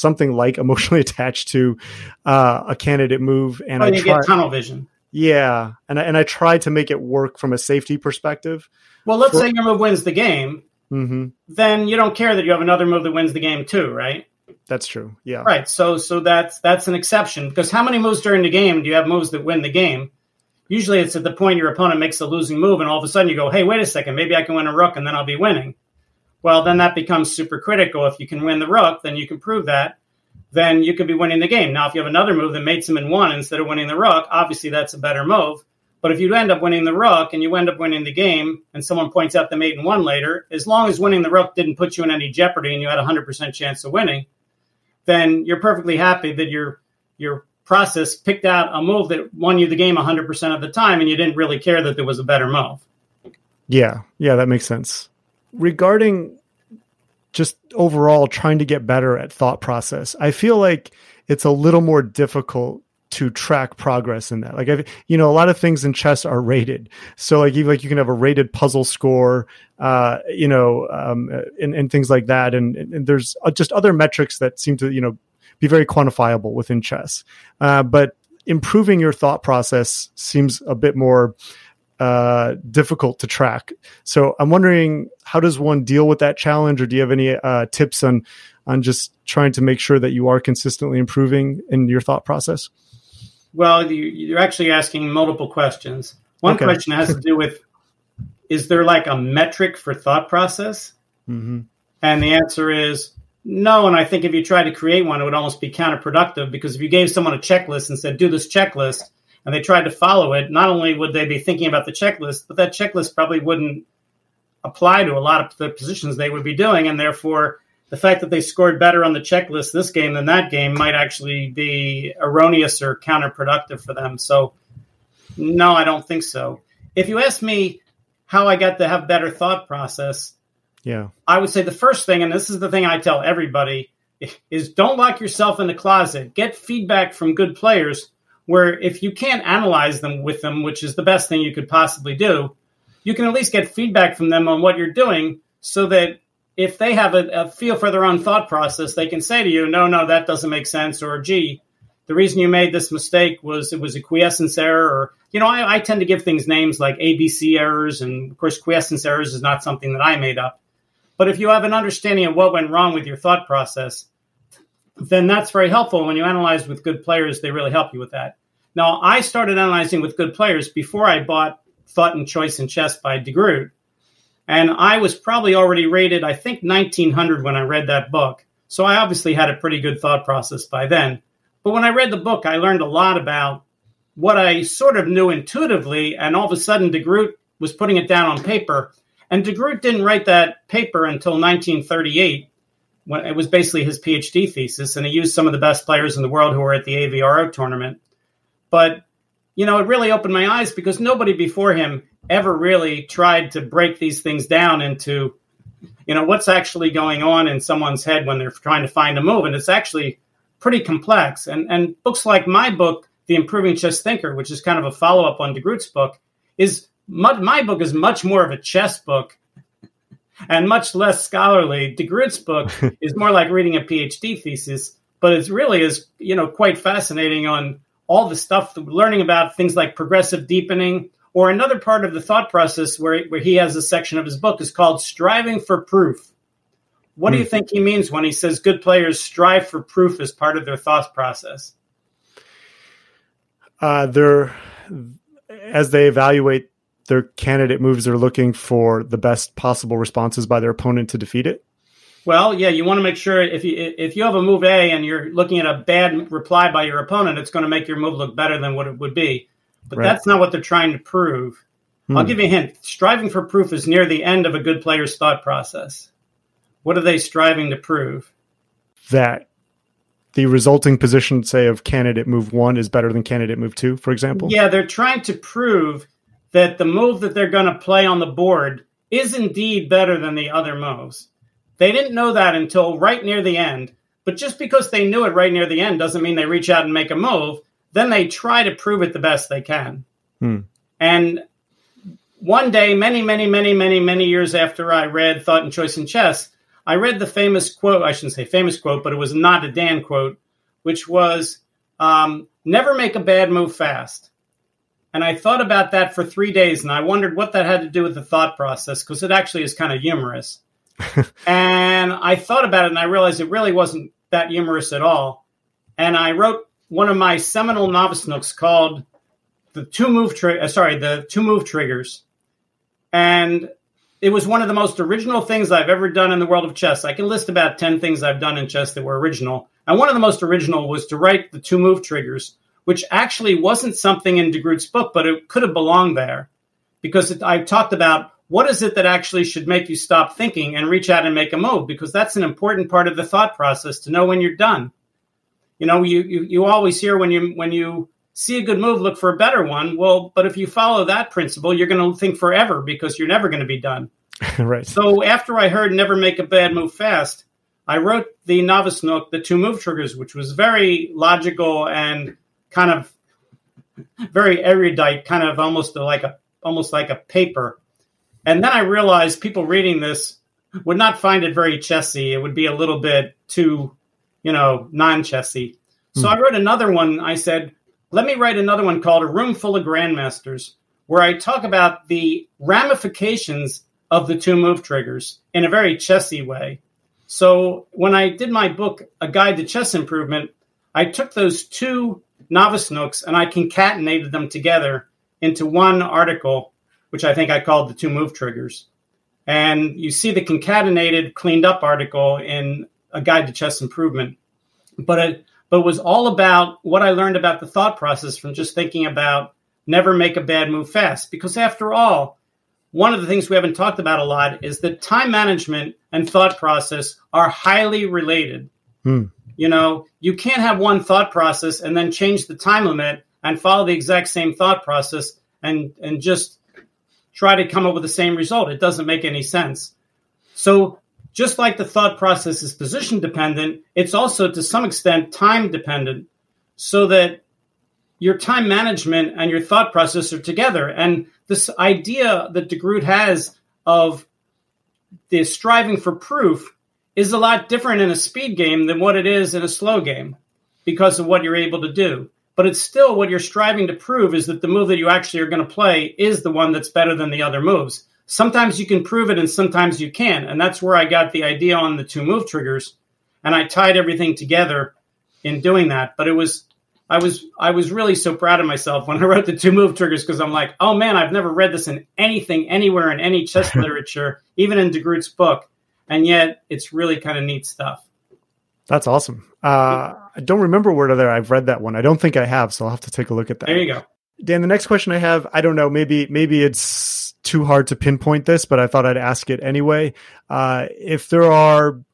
attached to a candidate move, and you get tunnel vision. Yeah, and I try to make it work from a safety perspective. Well, let's say your move wins the game. Mm-hmm. Then you don't care that you have another move that wins the game too, right? That's true. Yeah. Right. So that's an exception, because how many moves during the game do you have moves that win the game? Usually it's at the point your opponent makes a losing move, and all of a sudden you go, hey, wait a second, maybe I can win a rook and then I'll be winning. Well, then that becomes super critical. If you can win the rook, then you can prove that. Then you could be winning the game. Now, if you have another move that mates him in 1 instead of winning the rook, obviously that's a better move. But if you end up winning the rook and you end up winning the game, and someone points out the mate in 1 later, as long as winning the rook didn't put you in any jeopardy and you had a 100% chance of winning, then you're perfectly happy that your process picked out a move that won you the game 100% of the time, and you didn't really care that there was a better move. Yeah, that makes sense. Regarding just overall trying to get better at thought process, I feel like it's a little more difficult to track progress in that. Like, a lot of things in chess are rated. So like, even like you can have a rated puzzle score, and things like that. And there's just other metrics that seem to, be very quantifiable within chess. But improving your thought process seems a bit more difficult to track. So I'm wondering, how does one deal with that challenge, or do you have any tips on just trying to make sure that you are consistently improving in your thought process? Well, you're actually asking multiple questions. One question has to do with, is there like a metric for thought process? Mm-hmm. And the answer is no. And I think if you try to create one, it would almost be counterproductive, because if you gave someone a checklist and said, do this checklist, and they tried to follow it, not only would they be thinking about the checklist, but that checklist probably wouldn't apply to a lot of the positions they would be doing. And therefore, the fact that they scored better on the checklist this game than that game might actually be erroneous or counterproductive for them. So, no, I don't think so. If you ask me how I got to have better thought process, I would say the first thing, and this is the thing I tell everybody, is don't lock yourself in the closet. Get feedback from good players, where if you can't analyze them with them, which is the best thing you could possibly do, you can at least get feedback from them on what you're doing, so that if they have a feel for their own thought process, they can say to you, no, that doesn't make sense, or gee, the reason you made this mistake was it was a quiescence error, or, I tend to give things names like ABC errors, and of course quiescence errors is not something that I made up. But if you have an understanding of what went wrong with your thought process, then that's very helpful. When you analyze with good players, they really help you with that. Now, I started analyzing with good players before I bought Thought and Choice in Chess by de Groot. And I was probably already rated, I think, 1900 when I read that book. So I obviously had a pretty good thought process by then. But when I read the book, I learned a lot about what I sort of knew intuitively. And all of a sudden, de Groot was putting it down on paper. And de Groot didn't write that paper until 1938. when it was basically his PhD thesis, and he used some of the best players in the world who were at the AVRO tournament. But, it really opened my eyes because nobody before him ever really tried to break these things down into, what's actually going on in someone's head when they're trying to find a move. And it's actually pretty complex. And books like my book, The Improving Chess Thinker, which is kind of a follow-up on de Groot's book, my book is much more of a chess book and much less scholarly. De Groot's book is more like reading a PhD thesis, but it really is, quite fascinating on all the stuff, learning about things like progressive deepening, or another part of the thought process where he has a section of his book is called Striving for Proof. What do you think he means when he says good players strive for proof as part of their thought process? As they evaluate their candidate moves, they're looking for the best possible responses by their opponent to defeat it. Well, yeah, you want to make sure if you have a move A and you're looking at a bad reply by your opponent, it's going to make your move look better than what it would be. But That's not what they're trying to prove. I'll give you a hint. Striving for proof is near the end of a good player's thought process. What are they striving to prove? That the resulting position, say, of candidate move 1 is better than candidate move 2, for example? Yeah, they're trying to prove that the move that they're going to play on the board is indeed better than the other moves. They didn't know that until right near the end. But just because they knew it right near the end doesn't mean they reach out and make a move. Then they try to prove it the best they can. And one day, many, many, many, many, many years after I read Thought and Choice in Chess, I read the famous quote, I shouldn't say famous quote, but it was not a Dan quote, which was, never make a bad move fast. And I thought about that for 3 days, and I wondered what that had to do with the thought process, because it actually is kind of humorous. And I thought about it, and I realized it really wasn't that humorous at all. And I wrote one of my seminal novice nooks called the two move triggers. And it was one of the most original things I've ever done in the world of chess. I can list about 10 things I've done in chess that were original. And one of the most original was to write the two move triggers, which actually wasn't something in de Groot's book, but it could have belonged there. Because I talked about what is it that actually should make you stop thinking and reach out and make a move, because that's an important part of the thought process to know when you're done. You always hear when you see a good move, look for a better one. Well, but if you follow that principle, you're going to think forever because you're never going to be done. Right. So after I heard never make a bad move fast, I wrote the novice nook, the two move triggers, which was very logical and kind of very erudite, kind of almost like a paper. And then I realized people reading this would not find it very chessy. It would be a little bit too, non-chessy. So I wrote another one. I said, let me write another one called A Room Full of Grandmasters, where I talk about the ramifications of the two move triggers in a very chessy way. So when I did my book, A Guide to Chess Improvement, I took those two novice nooks and I concatenated them together into one article, which I think I called the two move triggers. And you see the concatenated, cleaned up article in A Guide to Chess Improvement. But it was all about what I learned about the thought process from just thinking about never make a bad move fast. Because after all, one of the things we haven't talked about a lot is that time management and thought process are highly related. You can't have one thought process and then change the time limit and follow the exact same thought process and just try to come up with the same result. It doesn't make any sense. So just like the thought process is position dependent, it's also to some extent time dependent, so that your time management and your thought process are together. And this idea that de Groot has of the striving for proof is a lot different in a speed game than what it is in a slow game because of what you're able to do. But it's still what you're striving to prove is that the move that you actually are going to play is the one that's better than the other moves. Sometimes you can prove it and sometimes you can't. And that's where I got the idea on the two move triggers. And I tied everything together in doing that. But I was really so proud of myself when I wrote the two move triggers, because I'm like, oh man, I've never read this in anything, anywhere in any chess literature, even in de Groot's book. And yet it's really kind of neat stuff. That's awesome. I don't remember whether I've read that one. I don't think I have, so I'll have to take a look at that. There you go. Dan, the next question I have, I don't know, maybe it's too hard to pinpoint this, but I thought I'd ask it anyway. If there are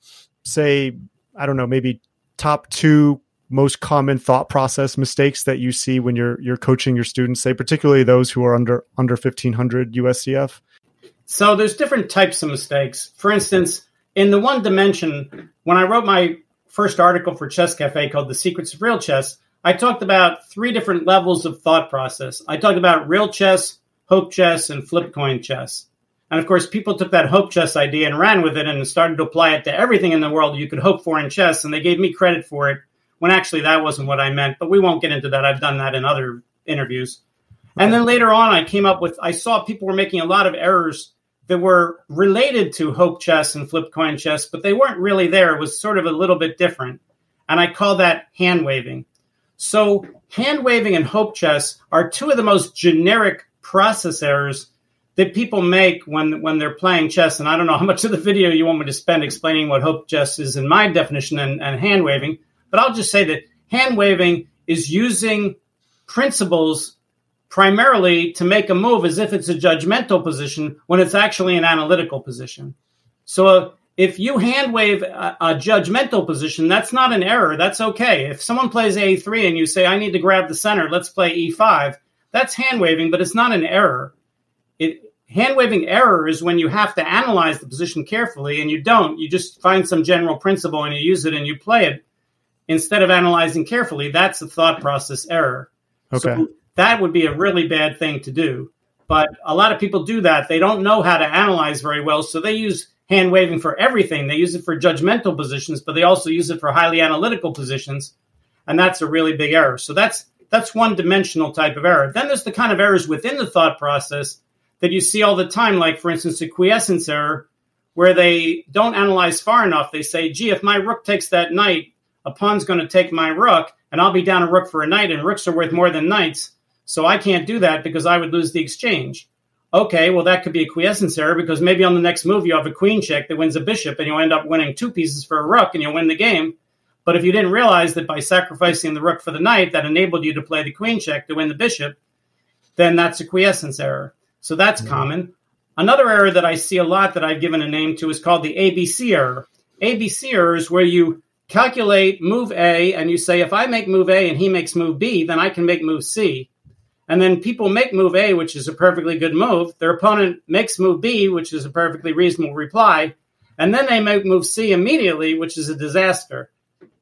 say, I don't know, maybe top 2 most common thought process mistakes that you see when you're coaching your students, say particularly those who are under 1500 USCF? So there's different types of mistakes. For instance, in the one dimension, when I wrote my first article for Chess Cafe called The Secrets of Real Chess, I talked about 3 different levels of thought process. I talked about real chess, hope chess, and flip coin chess. And of course, people took that hope chess idea and ran with it and started to apply it to everything in the world you could hope for in chess. And they gave me credit for it when actually that wasn't what I meant. But we won't get into that. I've done that in other interviews. And then later on, I saw people were making a lot of errors that were related to hope chess and flip coin chess, but they weren't really there. It was sort of a little bit different. And I call that hand waving. So hand waving and hope chess are 2 of the most generic process errors that people make when they're playing chess. And I don't know how much of the video you want me to spend explaining what hope chess is in my definition and hand waving, but I'll just say that hand waving is using principles primarily to make a move as if it's a judgmental position when it's actually an analytical position. So if you hand wave a judgmental position, that's not an error. That's okay. If someone plays A3 and you say, I need to grab the center, let's play E5, that's hand waving, but it's not an error. Hand waving error is when you have to analyze the position carefully, and you don't. You just find some general principle and you use it and you play it instead of analyzing carefully. That's a thought process error. Okay. So that would be a really bad thing to do. But a lot of people do that. They don't know how to analyze very well, so they use hand waving for everything. They use it for judgmental positions, but they also use it for highly analytical positions, and that's a really big error. So that's one-dimensional type of error. Then there's the kind of errors within the thought process that you see all the time, like, for instance, a quiescence error, where they don't analyze far enough. They say, gee, if my rook takes that knight, a pawn's going to take my rook, and I'll be down a rook for a knight, and rooks are worth more than knights, so I can't do that because I would lose the exchange. Okay, well, that could be a quiescence error because maybe on the next move you have a queen check that wins a bishop, and you'll end up winning 2 pieces for a rook, and you'll win the game. But if you didn't realize that by sacrificing the rook for the knight, that enabled you to play the queen check to win the bishop, then that's a quiescence error. So that's common. Another error that I see a lot that I've given a name to is called the ABC error. ABC error is where you calculate move A and you say, if I make move A and he makes move B, then I can make move C. And then people make move A, which is a perfectly good move. Their opponent makes move B, which is a perfectly reasonable reply. And then they make move C immediately, which is a disaster.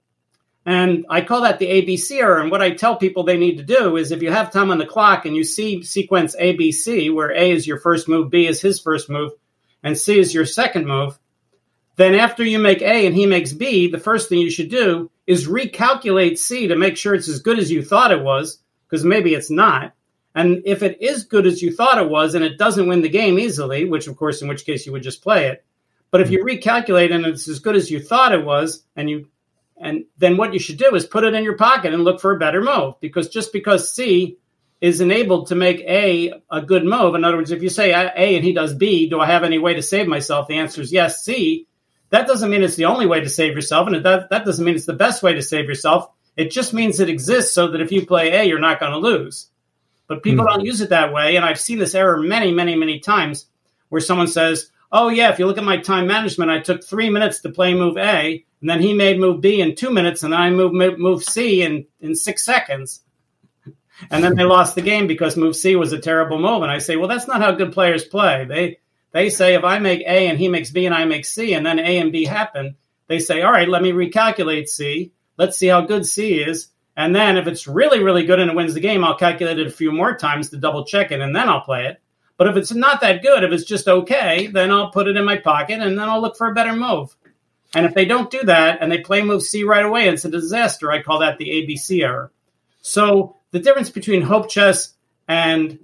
And I call that the ABC error. And what I tell people they need to do is if you have time on the clock and you see sequence ABC, where A is your first move, B is his first move, and C is your second move, then after you make A and he makes B, the first thing you should do is recalculate C to make sure it's as good as you thought it was, because maybe it's not. And if it is good as you thought it was and it doesn't win the game easily, which of course, in which case you would just play it. But if you recalculate and it's as good as you thought it was, and then what you should do is put it in your pocket and look for a better move, because just because C is enabled to make A a good move, in other words, if you say A and he does B, do I have any way to save myself? The answer is yes, C. That doesn't mean it's the only way to save yourself, and that doesn't mean it's the best way to save yourself. It just means it exists so that if you play A, you're not going to lose. But people don't use it that way, and I've seen this error many, many, many times where someone says, oh, yeah, if you look at my time management, I took 3 minutes to play move A, and then he made move B in 2 minutes, and then I moved move C in 6 seconds. And then they lost the game because move C was a terrible move. And I say, well, that's not how good players play. They say if I make A and he makes B and I make C, and then A and B happen, they say, all right, let me recalculate C. Let's see how good C is. And then if it's really, really good and it wins the game, I'll calculate it a few more times to double check it, and then I'll play it. But if it's not that good, if it's just okay, then I'll put it in my pocket and then I'll look for a better move. And if they don't do that and they play move C right away, it's a disaster. I call that the ABC error. So the difference between hope chess and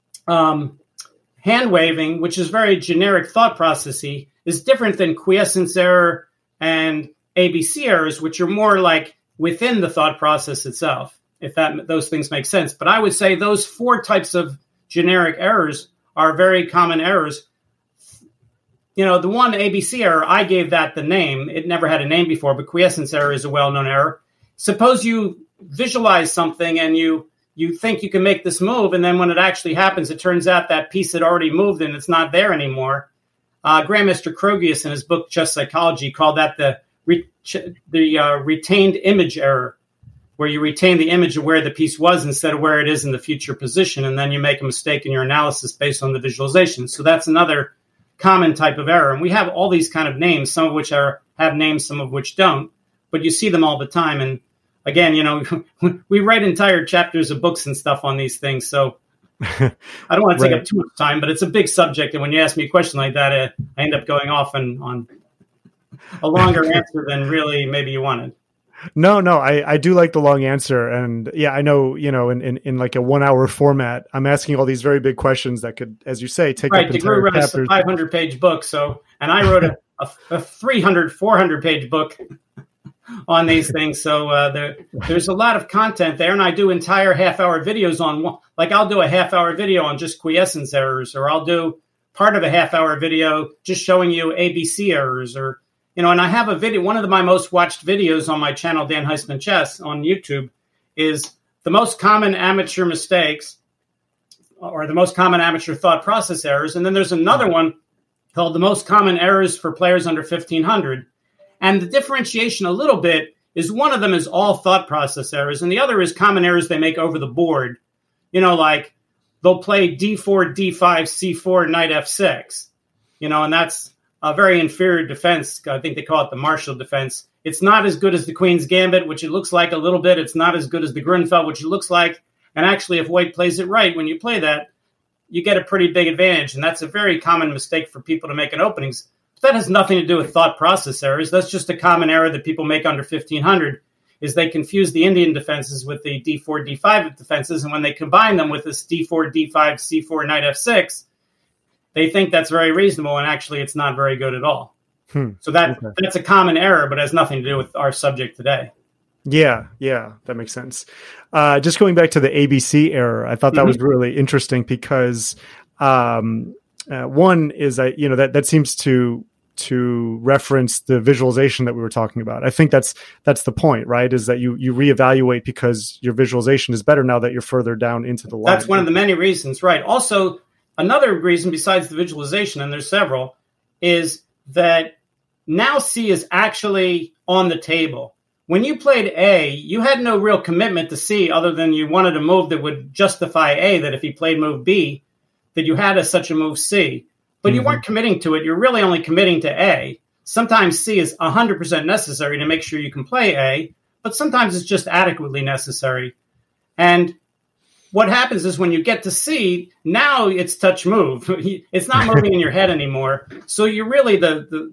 hand waving, which is very generic thought processy, is different than quiescence error and ABC errors, which are more like within the thought process itself, if those things make sense. But I would say those 4 types of generic errors are very common errors. You know, the one ABC error, I gave that the name. It never had a name before, but quiescence error is a well-known error. Suppose you visualize something and you think you can make this move, and then when it actually happens, it turns out that piece had already moved and it's not there anymore. Grandmaster Krogius, in his book Chess Psychology, called that the retained image error, where you retain the image of where the piece was instead of where it is in the future position, and then you make a mistake in your analysis based on the visualization. So that's another common type of error. And we have all these kind of names, some of which have names, some of which don't, but you see them all the time. And again, we write entire chapters of books and stuff on these things. So I don't want to take up too much time, but it's a big subject. And when you ask me a question like that, I end up going off on a longer answer than really maybe you wanted. No, I do like the long answer. And yeah, I know, in like a 1 hour format, I'm asking all these very big questions that could, as you say, take up entire wrote chapters. A 500-page book. And I wrote a 300, 400-page book on these things. So there's a lot of content there. And I do entire half-hour videos on, like I'll do a half-hour video on just quiescence errors, or I'll do part of a half-hour video just showing you ABC errors, or and I have a video. One of my most watched videos on my channel, Dan Heisman Chess, on YouTube, is the most common amateur mistakes, or the most common amateur thought process errors. And then there's another one called the most common errors for players under 1500. And the differentiation a little bit is one of them is all thought process errors, and the other is common errors they make over the board. Like they'll play D4, D5, C4, Knight F6. And that's a very inferior defense. I think they call it the Marshall defense. It's not as good as the Queen's Gambit, which it looks like a little bit. It's not as good as the Grunfeld, which it looks like. And actually, if white plays it right, when you play that, you get a pretty big advantage. And that's a very common mistake for people to make in openings. But that has nothing to do with thought process errors. That's just a common error that people make under 1500, is they confuse the Indian defenses with the D4, D5 defenses. And when they combine them with this D4, D5, C4, Knight F6, they think that's very reasonable, and actually it's not very good at all. So that's a common error, but has nothing to do with our subject today. Yeah, that makes sense. Just going back to the ABC error, I thought that was really interesting because one is that seems to reference the visualization that we were talking about. I think that's the point, right? Is that you reevaluate because your visualization is better now that you're further down into the line. That's one of the many reasons, right? Also, another reason besides the visualization, and there's several, is that now C is actually on the table. When you played A, you had no real commitment to C other than you wanted a move that would justify A, that if he played move B, that you had such a move C. But you weren't committing to it. You're really only committing to A. Sometimes C is 100% necessary to make sure you can play A, but sometimes it's just adequately necessary. And what happens is when you get to C, now it's touch move. It's not moving in your head anymore. So you're really the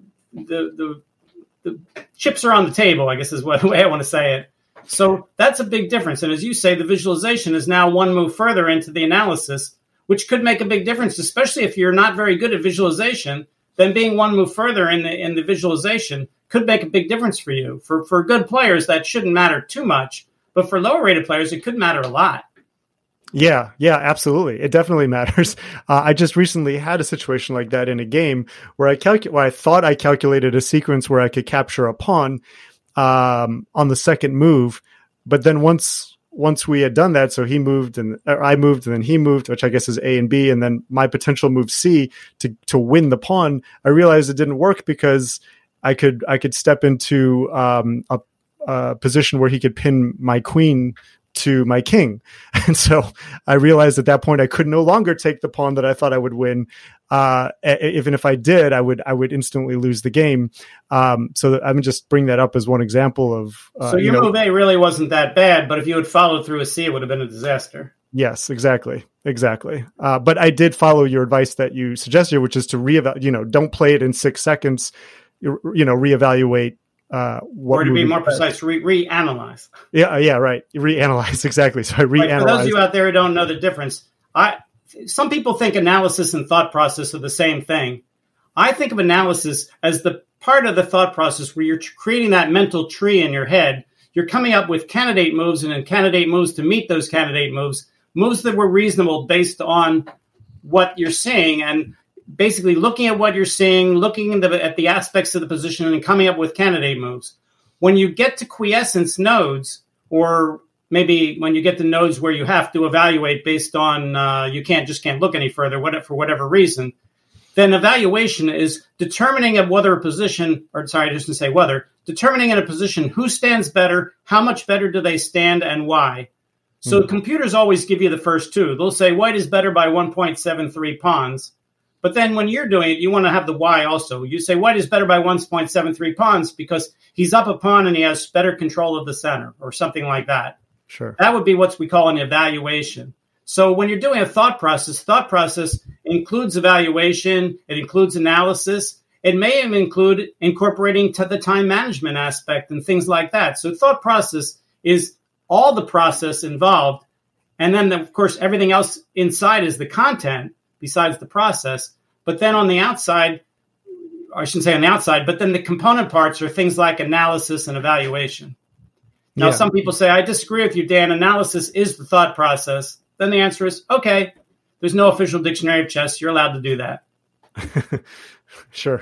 chips are on the table, I guess is the way I want to say it. So that's a big difference. And as you say, the visualization is now one move further into the analysis, which could make a big difference, especially if you're not very good at visualization. Then being one move further in the visualization could make a big difference for you. For good players, that shouldn't matter too much. But for lower rated players, it could matter a lot. Yeah, absolutely. It definitely matters. I just recently had a situation like that in a game where I thought I calculated a sequence where I could capture a pawn on the second move, but then once we had done that, so he moved or I moved and then he moved, which I guess is A and B, and then my potential move C to win the pawn, I realized it didn't work because I could step into a position where he could pin my queen to my king. And so I realized at that point I could no longer take the pawn that I thought I would win. Even if I did, I would instantly lose the game. So I'm just bring that up as one example of. So your move A really wasn't that bad, but if you had followed through a C, it would have been a disaster. Yes, exactly. But I did follow your advice that you suggested, which is to reevaluate. Don't play it in 6 seconds. Reevaluate. Or to be more precise, reanalyze. Yeah, right. Reanalyze, exactly. So I reanalyze. Right, for those of you out there who don't know the difference, some people think analysis and thought process are the same thing. I think of analysis as the part of the thought process where you're creating that mental tree in your head. You're coming up with candidate moves and then candidate moves to meet those candidate moves that were reasonable based on what you're seeing, and basically looking at what you're seeing, looking at the aspects of the position, and coming up with candidate moves. When you get to quiescence nodes, or maybe when you get to nodes where you have to evaluate based on you can't look any further, for whatever reason, then evaluation is determining at whether a position, or sorry, I just didn't say whether, determining in a position who stands better, how much better do they stand, and why. So computers always give you the first two. They'll say white is better by 1.73 pawns. But then when you're doing it, you want to have the why also. You say white is better by 1.73 pawns because he's up a pawn and he has better control of the center or something like that. Sure. That would be what we call an evaluation. So when you're doing a thought process includes evaluation. It includes analysis. It may include incorporating to the time management aspect and things like that. So thought process is all the process involved. And then, of course, everything else inside is the content besides the process. But then on the outside, I shouldn't say on the outside, but then the component parts are things like analysis and evaluation. Now, some people say, I disagree with you, Dan. Analysis is the thought process. Then the answer is, okay, there's no official dictionary of chess. You're allowed to do that. Sure.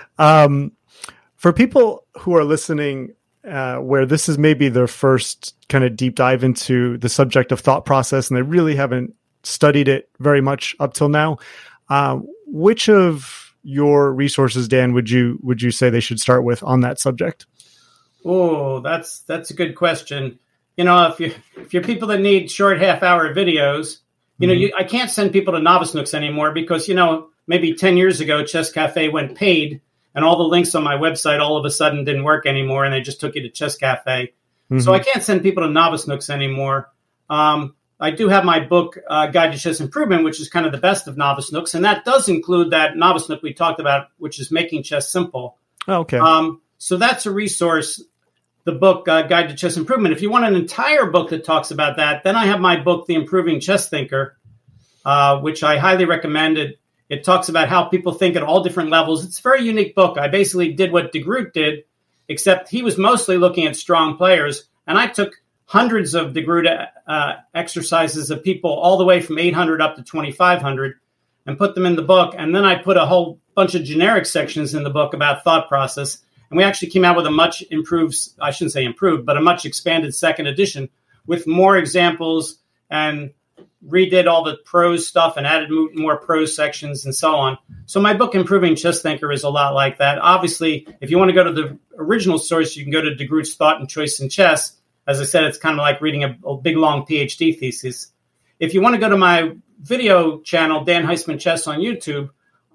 For people who are listening, where this is maybe their first kind of deep dive into the subject of thought process, and they really haven't studied it very much up till now, which of your resources, Dan, would you say they should start with on that subject? Oh, that's a good question. You know, if you're people that need short half-hour videos, you know, I can't send people to Novice Nooks anymore because, you know, maybe 10 years ago, Chess Cafe went paid, and all the links on my website all of a sudden didn't work anymore, and they just took you to Chess Cafe. So I can't send people to Novice Nooks anymore. I do have my book, Guide to Chess Improvement, which is kind of the best of Novice Nooks, and that does include that Novice Nook we talked about, which is Making Chess Simple. Oh, okay. So that's a resource, the book, Guide to Chess Improvement. If you want an entire book that talks about that, then I have my book, The Improving Chess Thinker, which I highly recommend. It talks about how people think at all different levels. It's a very unique book. I basically did what de Groot did, except he was mostly looking at strong players, and I took hundreds of de Groot exercises of people all the way from 800 up to 2,500 and put them in the book. And then I put a whole bunch of generic sections in the book about thought process. And we actually came out with a much improved, I shouldn't say improved, but a much expanded second edition with more examples and redid all the prose stuff and added more prose sections and so on. So my book, Improving Chess Thinker, is a lot like that. Obviously, if you want to go to the original source, you can go to de Groot's Thought and Choice in Chess. As I said, it's kind of like reading a big, long PhD thesis. If you want to go to my video channel, Dan Heisman Chess on YouTube,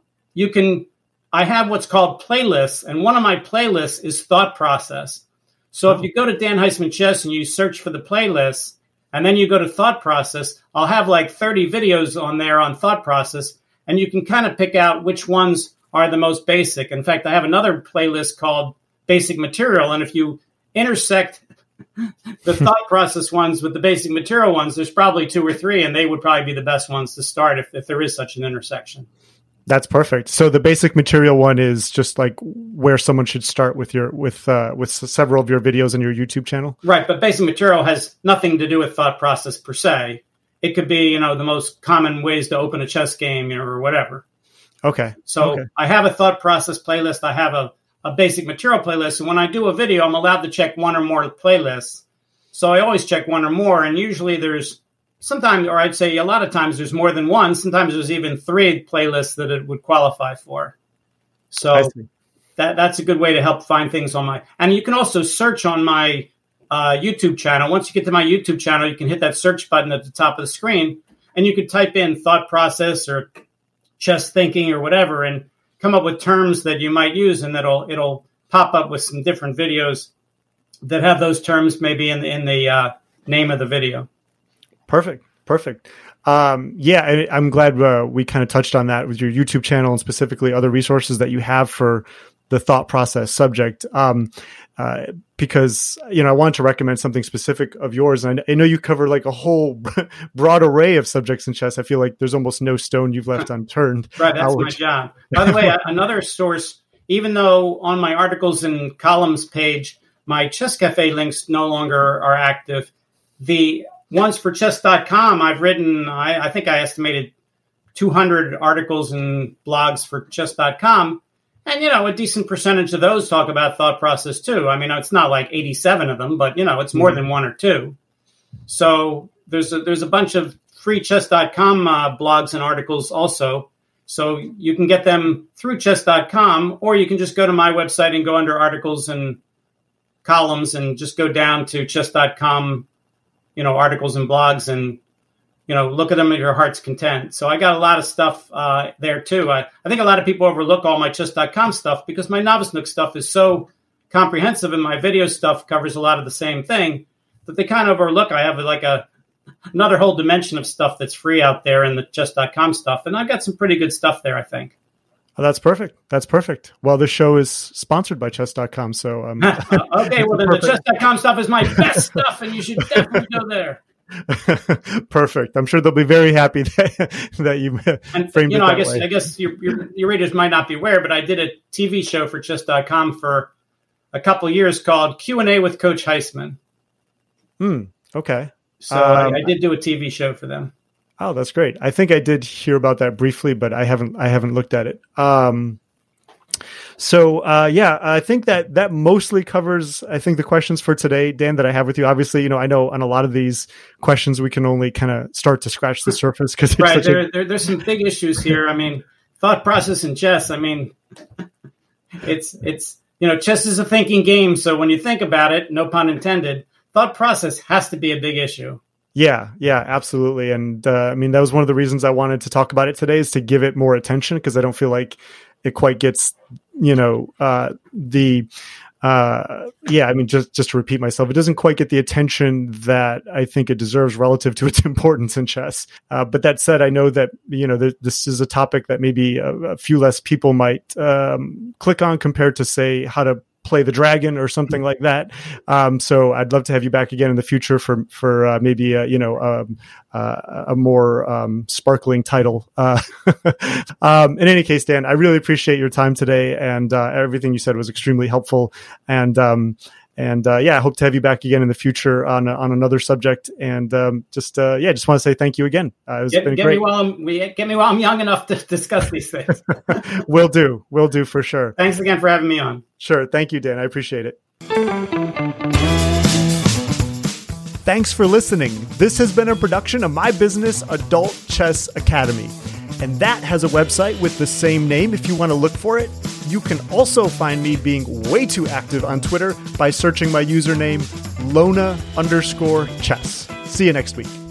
I have what's called playlists, and one of my playlists is thought process. So if you go to Dan Heisman Chess and you search for the playlist, and then you go to thought process, I'll have like 30 videos on there on thought process, and you can kind of pick out which ones are the most basic. In fact, I have another playlist called Basic Material, and if you intersect the thought process ones with the basic material ones, there's probably 2 or 3, and they would probably be the best ones to start if there is such an intersection. That's perfect. So the basic material one is just like where someone should start with several of your videos on your YouTube channel. Right, but basic material has nothing to do with thought process per se. It could be, you know, the most common ways to open a chess game, you know, or whatever. Okay. So I have a thought process playlist. I have a basic material playlist. And when I do a video, I'm allowed to check one or more playlists. So I always check one or more. And usually there's sometimes, or I'd say a lot of times, there's more than one. Sometimes there's even 3 playlists that it would qualify for. So that's a good way to help find things on my, and you can also search on my YouTube channel. Once you get to my YouTube channel, you can hit that search button at the top of the screen, and you could type in thought process or chess thinking or whatever, and come up with terms that you might use, and it'll pop up with some different videos that have those terms maybe in the name of the video. Perfect. Yeah, I'm glad we kind of touched on that with your YouTube channel and specifically other resources that you have for the thought process subject. Because, you know, I wanted to recommend something specific of yours. And I know you cover like a whole broad array of subjects in chess. I feel like there's almost no stone you've left unturned. Right, that's my job. By the way, another source, even though on my articles and columns page, my Chess Cafe links no longer are active, the ones for chess.com, I've written, I think I estimated 200 articles and blogs for chess.com. And, you know, a decent percentage of those talk about thought process, too. I mean, it's not like 87 of them, but, you know, it's more than 1 or 2. So there's a bunch of free chess.com blogs and articles also. So you can get them through chess.com, or you can just go to my website and go under articles and columns and just go down to chess.com, articles and blogs, and, look at them at your heart's content. So I got a lot of stuff there too. I think a lot of people overlook all my chess.com stuff because my Novice Nook stuff is so comprehensive and my video stuff covers a lot of the same thing that they kind of overlook. I have like another whole dimension of stuff that's free out there in the chess.com stuff. And I've got some pretty good stuff there, I think. Oh, that's perfect. That's perfect. Well, this show is sponsored by chess.com. So, okay, well, then the chess.com stuff is my best stuff, and you should definitely go there. Perfect. I'm sure they'll be very happy that you framed it that way. I guess your readers might not be aware, but I did a TV show for chess.com for a couple of years called Q&A with Coach Heisman. Okay. So I did do a TV show for them. Oh, that's great. I think I did hear about that briefly, but I haven't looked at it. I think that mostly covers, I think, the questions for today, Dan, that I have with you. Obviously, I know on a lot of these questions, we can only kind of start to scratch the surface because there's some big issues here. I mean, thought process in chess. I mean, it's chess is a thinking game. So when you think about it, no pun intended, thought process has to be a big issue. Yeah, absolutely. And that was one of the reasons I wanted to talk about it today, is to give it more attention, because I don't feel like it quite gets, just to repeat myself, it doesn't quite get the attention that I think it deserves relative to its importance in chess. But that said, I know that, this is a topic that maybe a few less people might click on compared to, say, how to play the dragon or something like that. So I'd love to have you back again in the future for maybe a more sparkling title. In any case, Dan, I really appreciate your time today, and everything you said was extremely helpful. And I hope to have you back again in the future on another subject. And just want to say thank you again. It's been great. Get me while I'm young enough to discuss these things. Will do for sure. Thanks again for having me on. Sure. Thank you, Dan. I appreciate it. Thanks for listening. This has been a production of My Business Adult Chess Academy, and that has a website with the same name if you want to look for it. You can also find me being way too active on Twitter by searching my username Lona_chess. See you next week.